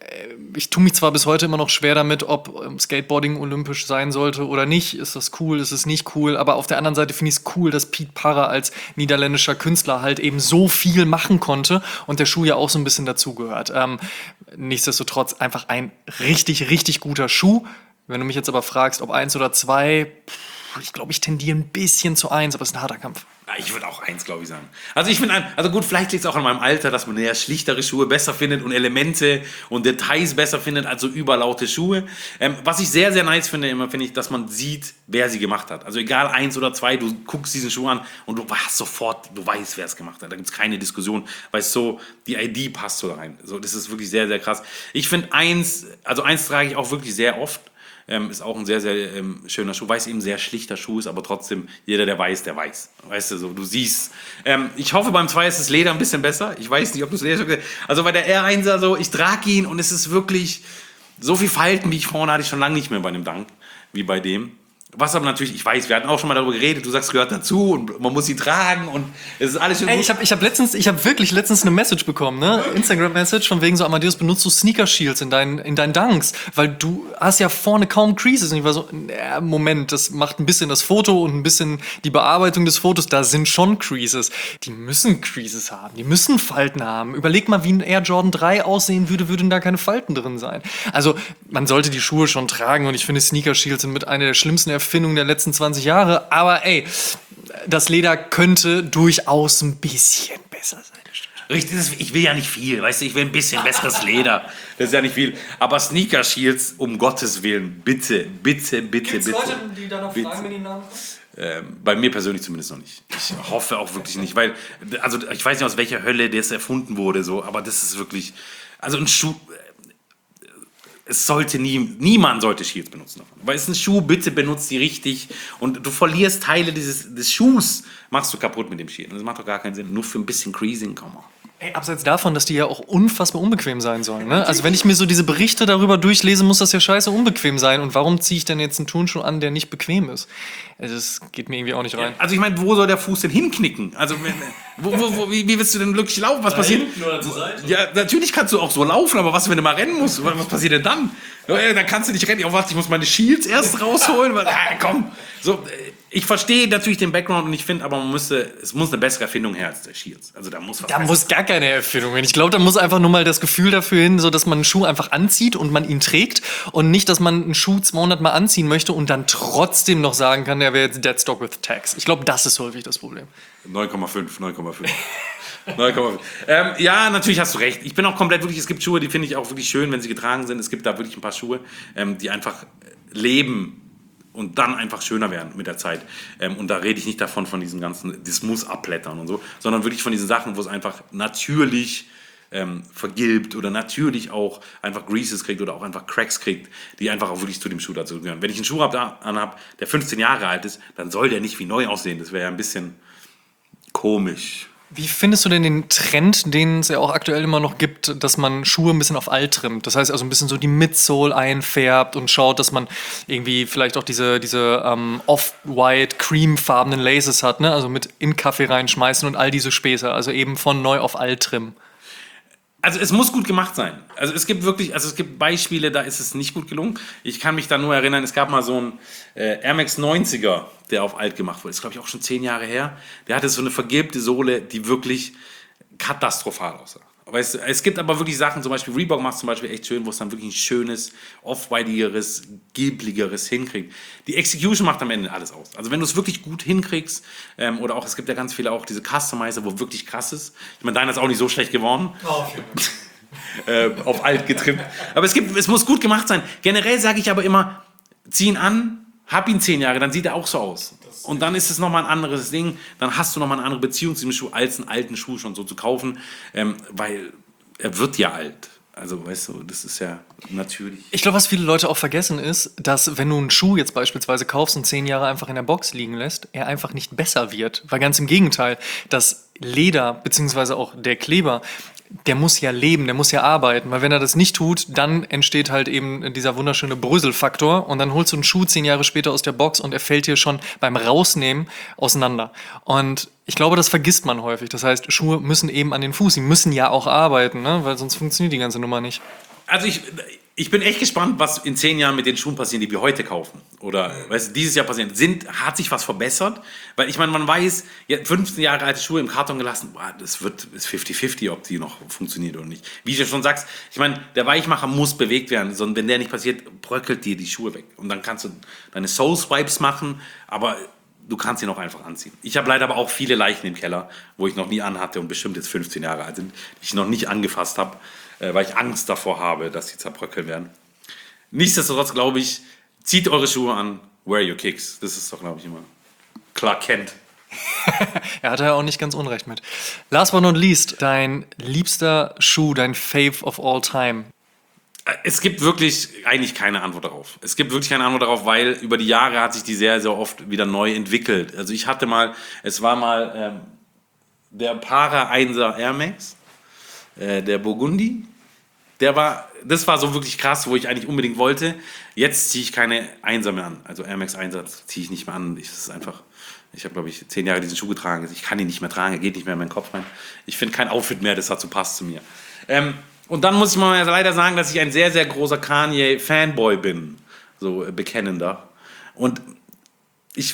ich tue mich zwar bis heute immer noch schwer damit, ob Skateboarding olympisch sein sollte oder nicht. Ist das cool? Ist es nicht cool? Aber auf der anderen Seite finde ich es cool, dass Piet Parra als niederländischer Künstler halt eben so viel machen konnte und der Schuh ja auch so ein bisschen dazugehört. Nichtsdestotrotz einfach ein richtig, richtig guter Schuh. Wenn du mich jetzt aber fragst, ob 1 oder 2, ich glaube, ich tendiere ein bisschen zu 1, aber es ist ein harter Kampf. Ja, ich würde auch 1, glaube ich, sagen. Also ich finde, also gut, vielleicht liegt es auch an meinem Alter, dass man eher schlichtere Schuhe besser findet und Elemente und Details besser findet als so überlaute Schuhe. Was ich sehr, sehr nice finde, immer finde ich, dass man sieht, wer sie gemacht hat. Also egal 1 oder 2, du guckst diesen Schuh an und du hast sofort, du weißt, wer es gemacht hat. Da gibt es keine Diskussion, weil es so, die ID passt so da rein. So, das ist wirklich sehr, sehr krass. Ich finde 1 trage ich auch wirklich sehr oft. Ist auch ein sehr, sehr schöner Schuh, weil es eben ein sehr schlichter Schuh ist, aber trotzdem, jeder, der weiß. Weißt du, so, du siehst. Ich hoffe, beim 2 ist das Leder ein bisschen besser. Ich weiß nicht, ob das Leder... Also bei der R1er so, ich trage ihn und es ist wirklich so viel Falten, wie ich vorne hatte, ich schon lange nicht mehr bei einem Dunk, wie bei dem. Was aber natürlich, ich weiß, wir hatten auch schon mal darüber geredet, du sagst, gehört dazu und man muss sie tragen und es ist alles schön. Ey, ich hab wirklich letztens eine Message bekommen, ne? Instagram-Message von wegen so, Amadeus, benutzt du Sneaker-Shields in deinen Dunks? Weil du hast ja vorne kaum Creases. Und ich war so, Moment, das macht ein bisschen das Foto und ein bisschen die Bearbeitung des Fotos, da sind schon Creases. Die müssen Creases haben, die müssen Falten haben. Überleg mal, wie ein Air Jordan 3 aussehen würde, würden da keine Falten drin sein. Also, man sollte die Schuhe schon tragen und ich finde, Sneaker-Shields sind mit einer der schlimmsten Erfindung der letzten 20 Jahre, aber ey, das Leder könnte durchaus ein bisschen besser sein. Richtig, ich will ja nicht viel, weißt du, ich will ein bisschen besseres Leder. Das ist ja nicht viel. Aber Sneaker-Shields, um Gottes Willen, bitte. Gibt's Leute, die danach fragen, wenn die Namen kommen? Bei mir persönlich zumindest noch nicht. Ich hoffe auch wirklich nicht, weil, also ich weiß nicht, aus welcher Hölle das erfunden wurde, so, aber das ist wirklich, also ein Schuh, es sollte niemand sollte Shields benutzen. Weil es ist ein Schuh, bitte benutzt die richtig und du verlierst Teile des Schuhs, machst du kaputt mit dem Shield. Das macht doch gar keinen Sinn, nur für ein bisschen Creasing, komm mal. Ey, abseits davon, dass die ja auch unfassbar unbequem sein sollen. Ne? Also wenn ich mir so diese Berichte darüber durchlese, muss das ja scheiße unbequem sein. Und warum ziehe ich denn jetzt einen Turnschuh an, der nicht bequem ist? Also das geht mir irgendwie auch nicht rein. Also ich meine, wo soll der Fuß denn hinknicken? Also wie willst du denn wirklich laufen? Was passiert? Ja, natürlich kannst du auch so laufen, aber was, wenn du mal rennen musst? Was passiert denn dann? Ja, dann kannst du nicht rennen. Oh, warte, ich muss meine Shields erst rausholen. Komm. So, ich verstehe natürlich den Background und ich finde, aber es muss eine bessere Erfindung her als der Shields. Also da muss was. Da muss gar keine Erfindung hin. Ich glaube, da muss einfach nur mal das Gefühl dafür hin, so dass man einen Schuh einfach anzieht und man ihn trägt und nicht, dass man einen Schuh 200 Mal anziehen möchte und dann trotzdem noch sagen kann, der wäre jetzt Dead Stock with Tags. Ich glaube, das ist häufig das Problem. 9,5. Ja, natürlich hast du recht. Ich bin auch komplett wirklich, es gibt Schuhe, die finde ich auch wirklich schön, wenn sie getragen sind. Es gibt da wirklich ein paar Schuhe, die einfach leben und dann einfach schöner werden mit der Zeit. Und da rede ich nicht davon, von diesen ganzen, das muss abblättern und so, sondern wirklich von diesen Sachen, wo es einfach natürlich vergilbt oder natürlich auch einfach Greases kriegt oder auch einfach Cracks kriegt, die einfach auch wirklich zu dem Schuh dazu gehören. Wenn ich einen Schuh anhab, der 15 Jahre alt ist, dann soll der nicht wie neu aussehen. Das wäre ja ein bisschen komisch. Wie findest du denn den Trend, den es ja auch aktuell immer noch gibt, dass man Schuhe ein bisschen auf alt trimmt? Das heißt also ein bisschen so die Midsole einfärbt und schaut, dass man irgendwie vielleicht auch diese off-white, creamfarbenen Laces hat, ne? Also mit in Kaffee reinschmeißen und all diese Späße. Also eben von neu auf alt trimmen. Also es muss gut gemacht sein. Also es gibt Beispiele, da ist es nicht gut gelungen. Ich kann mich da nur erinnern, es gab mal so einen Air Max 90er, der auf alt gemacht wurde. Das ist, glaube ich, auch schon 10 Jahre her. Der hatte so eine vergilbte Sohle, die wirklich katastrophal aussah. Weißt du, es gibt aber wirklich Sachen, zum Beispiel Reebok macht es zum Beispiel echt schön, wo es dann wirklich ein schönes, off-whiteigeres, gilbligeres hinkriegt. Die Execution macht am Ende alles aus. Also wenn du es wirklich gut hinkriegst, oder auch, es gibt ja ganz viele auch diese Customizer, wo wirklich krass ist. Ich meine, deiner ist auch nicht so schlecht geworden. Auf alt getrimmt. Aber es muss gut gemacht sein. Generell sage ich aber immer, zieh ihn an, hab ihn 10 Jahre, dann sieht er auch so aus. Und dann ist es nochmal ein anderes Ding, dann hast du nochmal eine andere Beziehung zu dem Schuh, als einen alten Schuh schon so zu kaufen, weil er wird ja alt. Also, weißt du, das ist ja natürlich. Ich glaube, was viele Leute auch vergessen ist, dass wenn du einen Schuh jetzt beispielsweise kaufst und 10 Jahre einfach in der Box liegen lässt, er einfach nicht besser wird. Weil ganz im Gegenteil, das Leder beziehungsweise auch der Kleber, der muss ja leben, der muss ja arbeiten, weil wenn er das nicht tut, dann entsteht halt eben dieser wunderschöne Bröselfaktor und dann holst du einen Schuh 10 Jahre später aus der Box und er fällt dir schon beim Rausnehmen auseinander. Und ich glaube, das vergisst man häufig. Das heißt, Schuhe müssen eben an den Fuß, sie müssen ja auch arbeiten, ne? Weil sonst funktioniert die ganze Nummer nicht. Also ich bin echt gespannt, was in 10 Jahren mit den Schuhen passiert, die wir heute kaufen. Oder weißt du, dieses Jahr passiert. Hat sich was verbessert? Weil ich meine, man weiß, 15 Jahre alte Schuhe im Karton gelassen, das ist 50-50, ob die noch funktioniert oder nicht. Wie du schon sagst, ich meine, der Weichmacher muss bewegt werden, sondern wenn der nicht passiert, bröckelt dir die Schuhe weg. Und dann kannst du deine Soul-Swipes machen, aber du kannst ihn auch einfach anziehen. Ich habe leider aber auch viele Leichen im Keller, wo ich noch nie anhatte und bestimmt jetzt 15 Jahre alt sind, die ich noch nicht angefasst habe, weil ich Angst davor habe, dass sie zerbröckeln werden. Nichtsdestotrotz glaube ich, zieht eure Schuhe an, wear your kicks. Das ist doch, glaube ich, immer Clark Kent. Er hatte ja auch nicht ganz unrecht mit. Last but not least, dein liebster Schuh, dein Fave of all time. Es gibt wirklich eigentlich keine Antwort darauf. Es gibt wirklich keine Antwort darauf, weil über die Jahre hat sich die sehr, sehr oft wieder neu entwickelt. Also es war mal der Para 1er Air Max, der Burgundy. Der war das war so wirklich krass, wo ich eigentlich unbedingt wollte. Jetzt ziehe ich keine 1er mehr an. Also Air Max 1er ziehe ich nicht mehr an. Ich habe, glaube ich, 10 Jahre diesen Schuh getragen. Ich kann ihn nicht mehr tragen, er geht nicht mehr in meinen Kopf rein. Ich finde kein Outfit mehr, das dazu passt zu mir. Und dann muss ich mal leider sagen, dass ich ein sehr, sehr großer Kanye-Fanboy bin. So bekennender. Und ich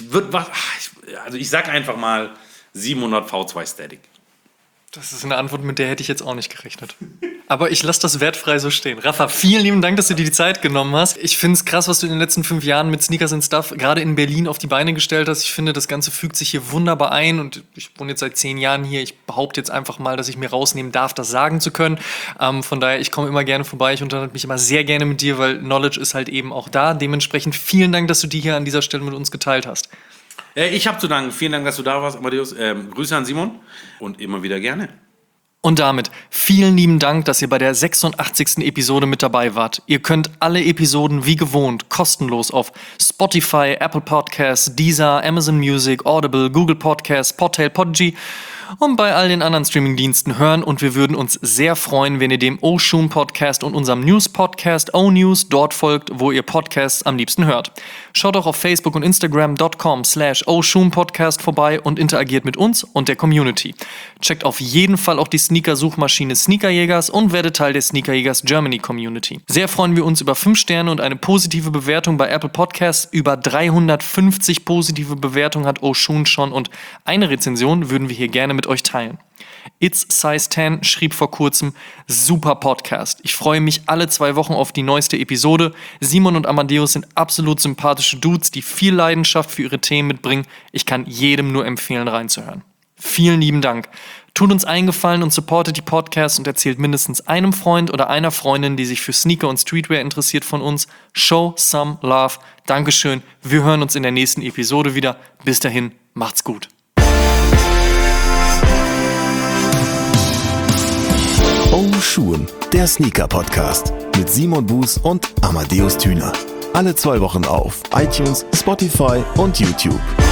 sag einfach mal 700 V2 Static. Das ist eine Antwort, mit der hätte ich jetzt auch nicht gerechnet. Aber ich lasse das wertfrei so stehen. Rafa, vielen lieben Dank, dass du dir die Zeit genommen hast. Ich finde es krass, was du in den letzten 5 Jahren mit Sneakers and Stuff gerade in Berlin auf die Beine gestellt hast. Ich finde, das Ganze fügt sich hier wunderbar ein und ich wohne jetzt seit 10 Jahren hier. Ich behaupte jetzt einfach mal, dass ich mir rausnehmen darf, das sagen zu können. Von daher, ich komme immer gerne vorbei. Ich unterhalte mich immer sehr gerne mit dir, weil Knowledge ist halt eben auch da. Dementsprechend vielen Dank, dass du die hier an dieser Stelle mit uns geteilt hast. Ich habe zu danken. Vielen Dank, dass du da warst, Amadeus. Grüße an Simon und immer wieder gerne. Und damit vielen lieben Dank, dass ihr bei der 86. Episode mit dabei wart. Ihr könnt alle Episoden wie gewohnt kostenlos auf Spotify, Apple Podcasts, Deezer, Amazon Music, Audible, Google Podcasts, Podtail, Podigy und bei all den anderen Streamingdiensten hören. Und wir würden uns sehr freuen, wenn ihr dem Oshun Podcast und unserem News-Podcast O-News dort folgt, wo ihr Podcasts am liebsten hört. Schaut auch auf Facebook und Instagram.com/Oshun Podcast vorbei und interagiert mit uns und der Community. Checkt auf jeden Fall auch die Sneaker-Suchmaschine Sneakerjägers und werdet Teil der Sneakerjägers Germany Community. Sehr freuen wir uns über 5 Sterne und eine positive Bewertung bei Apple Podcasts. Über 350 positive Bewertungen hat Oshun schon und eine Rezension würden wir hier gerne mit euch teilen. It's Size 10 schrieb vor kurzem: super Podcast. Ich freue mich alle 2 Wochen auf die neueste Episode. Simon und Amadeus sind absolut sympathische Dudes, die viel Leidenschaft für ihre Themen mitbringen. Ich kann jedem nur empfehlen, reinzuhören. Vielen lieben Dank. Tut uns einen Gefallen und supportet die Podcasts und erzählt mindestens einem Freund oder einer Freundin, die sich für Sneaker und Streetwear interessiert, von uns. Show some love. Dankeschön. Wir hören uns in der nächsten Episode wieder. Bis dahin, macht's gut. Oshun, der Sneaker-Podcast mit Simon Buß und Amadeus Thüner. Alle 2 Wochen auf iTunes, Spotify und YouTube.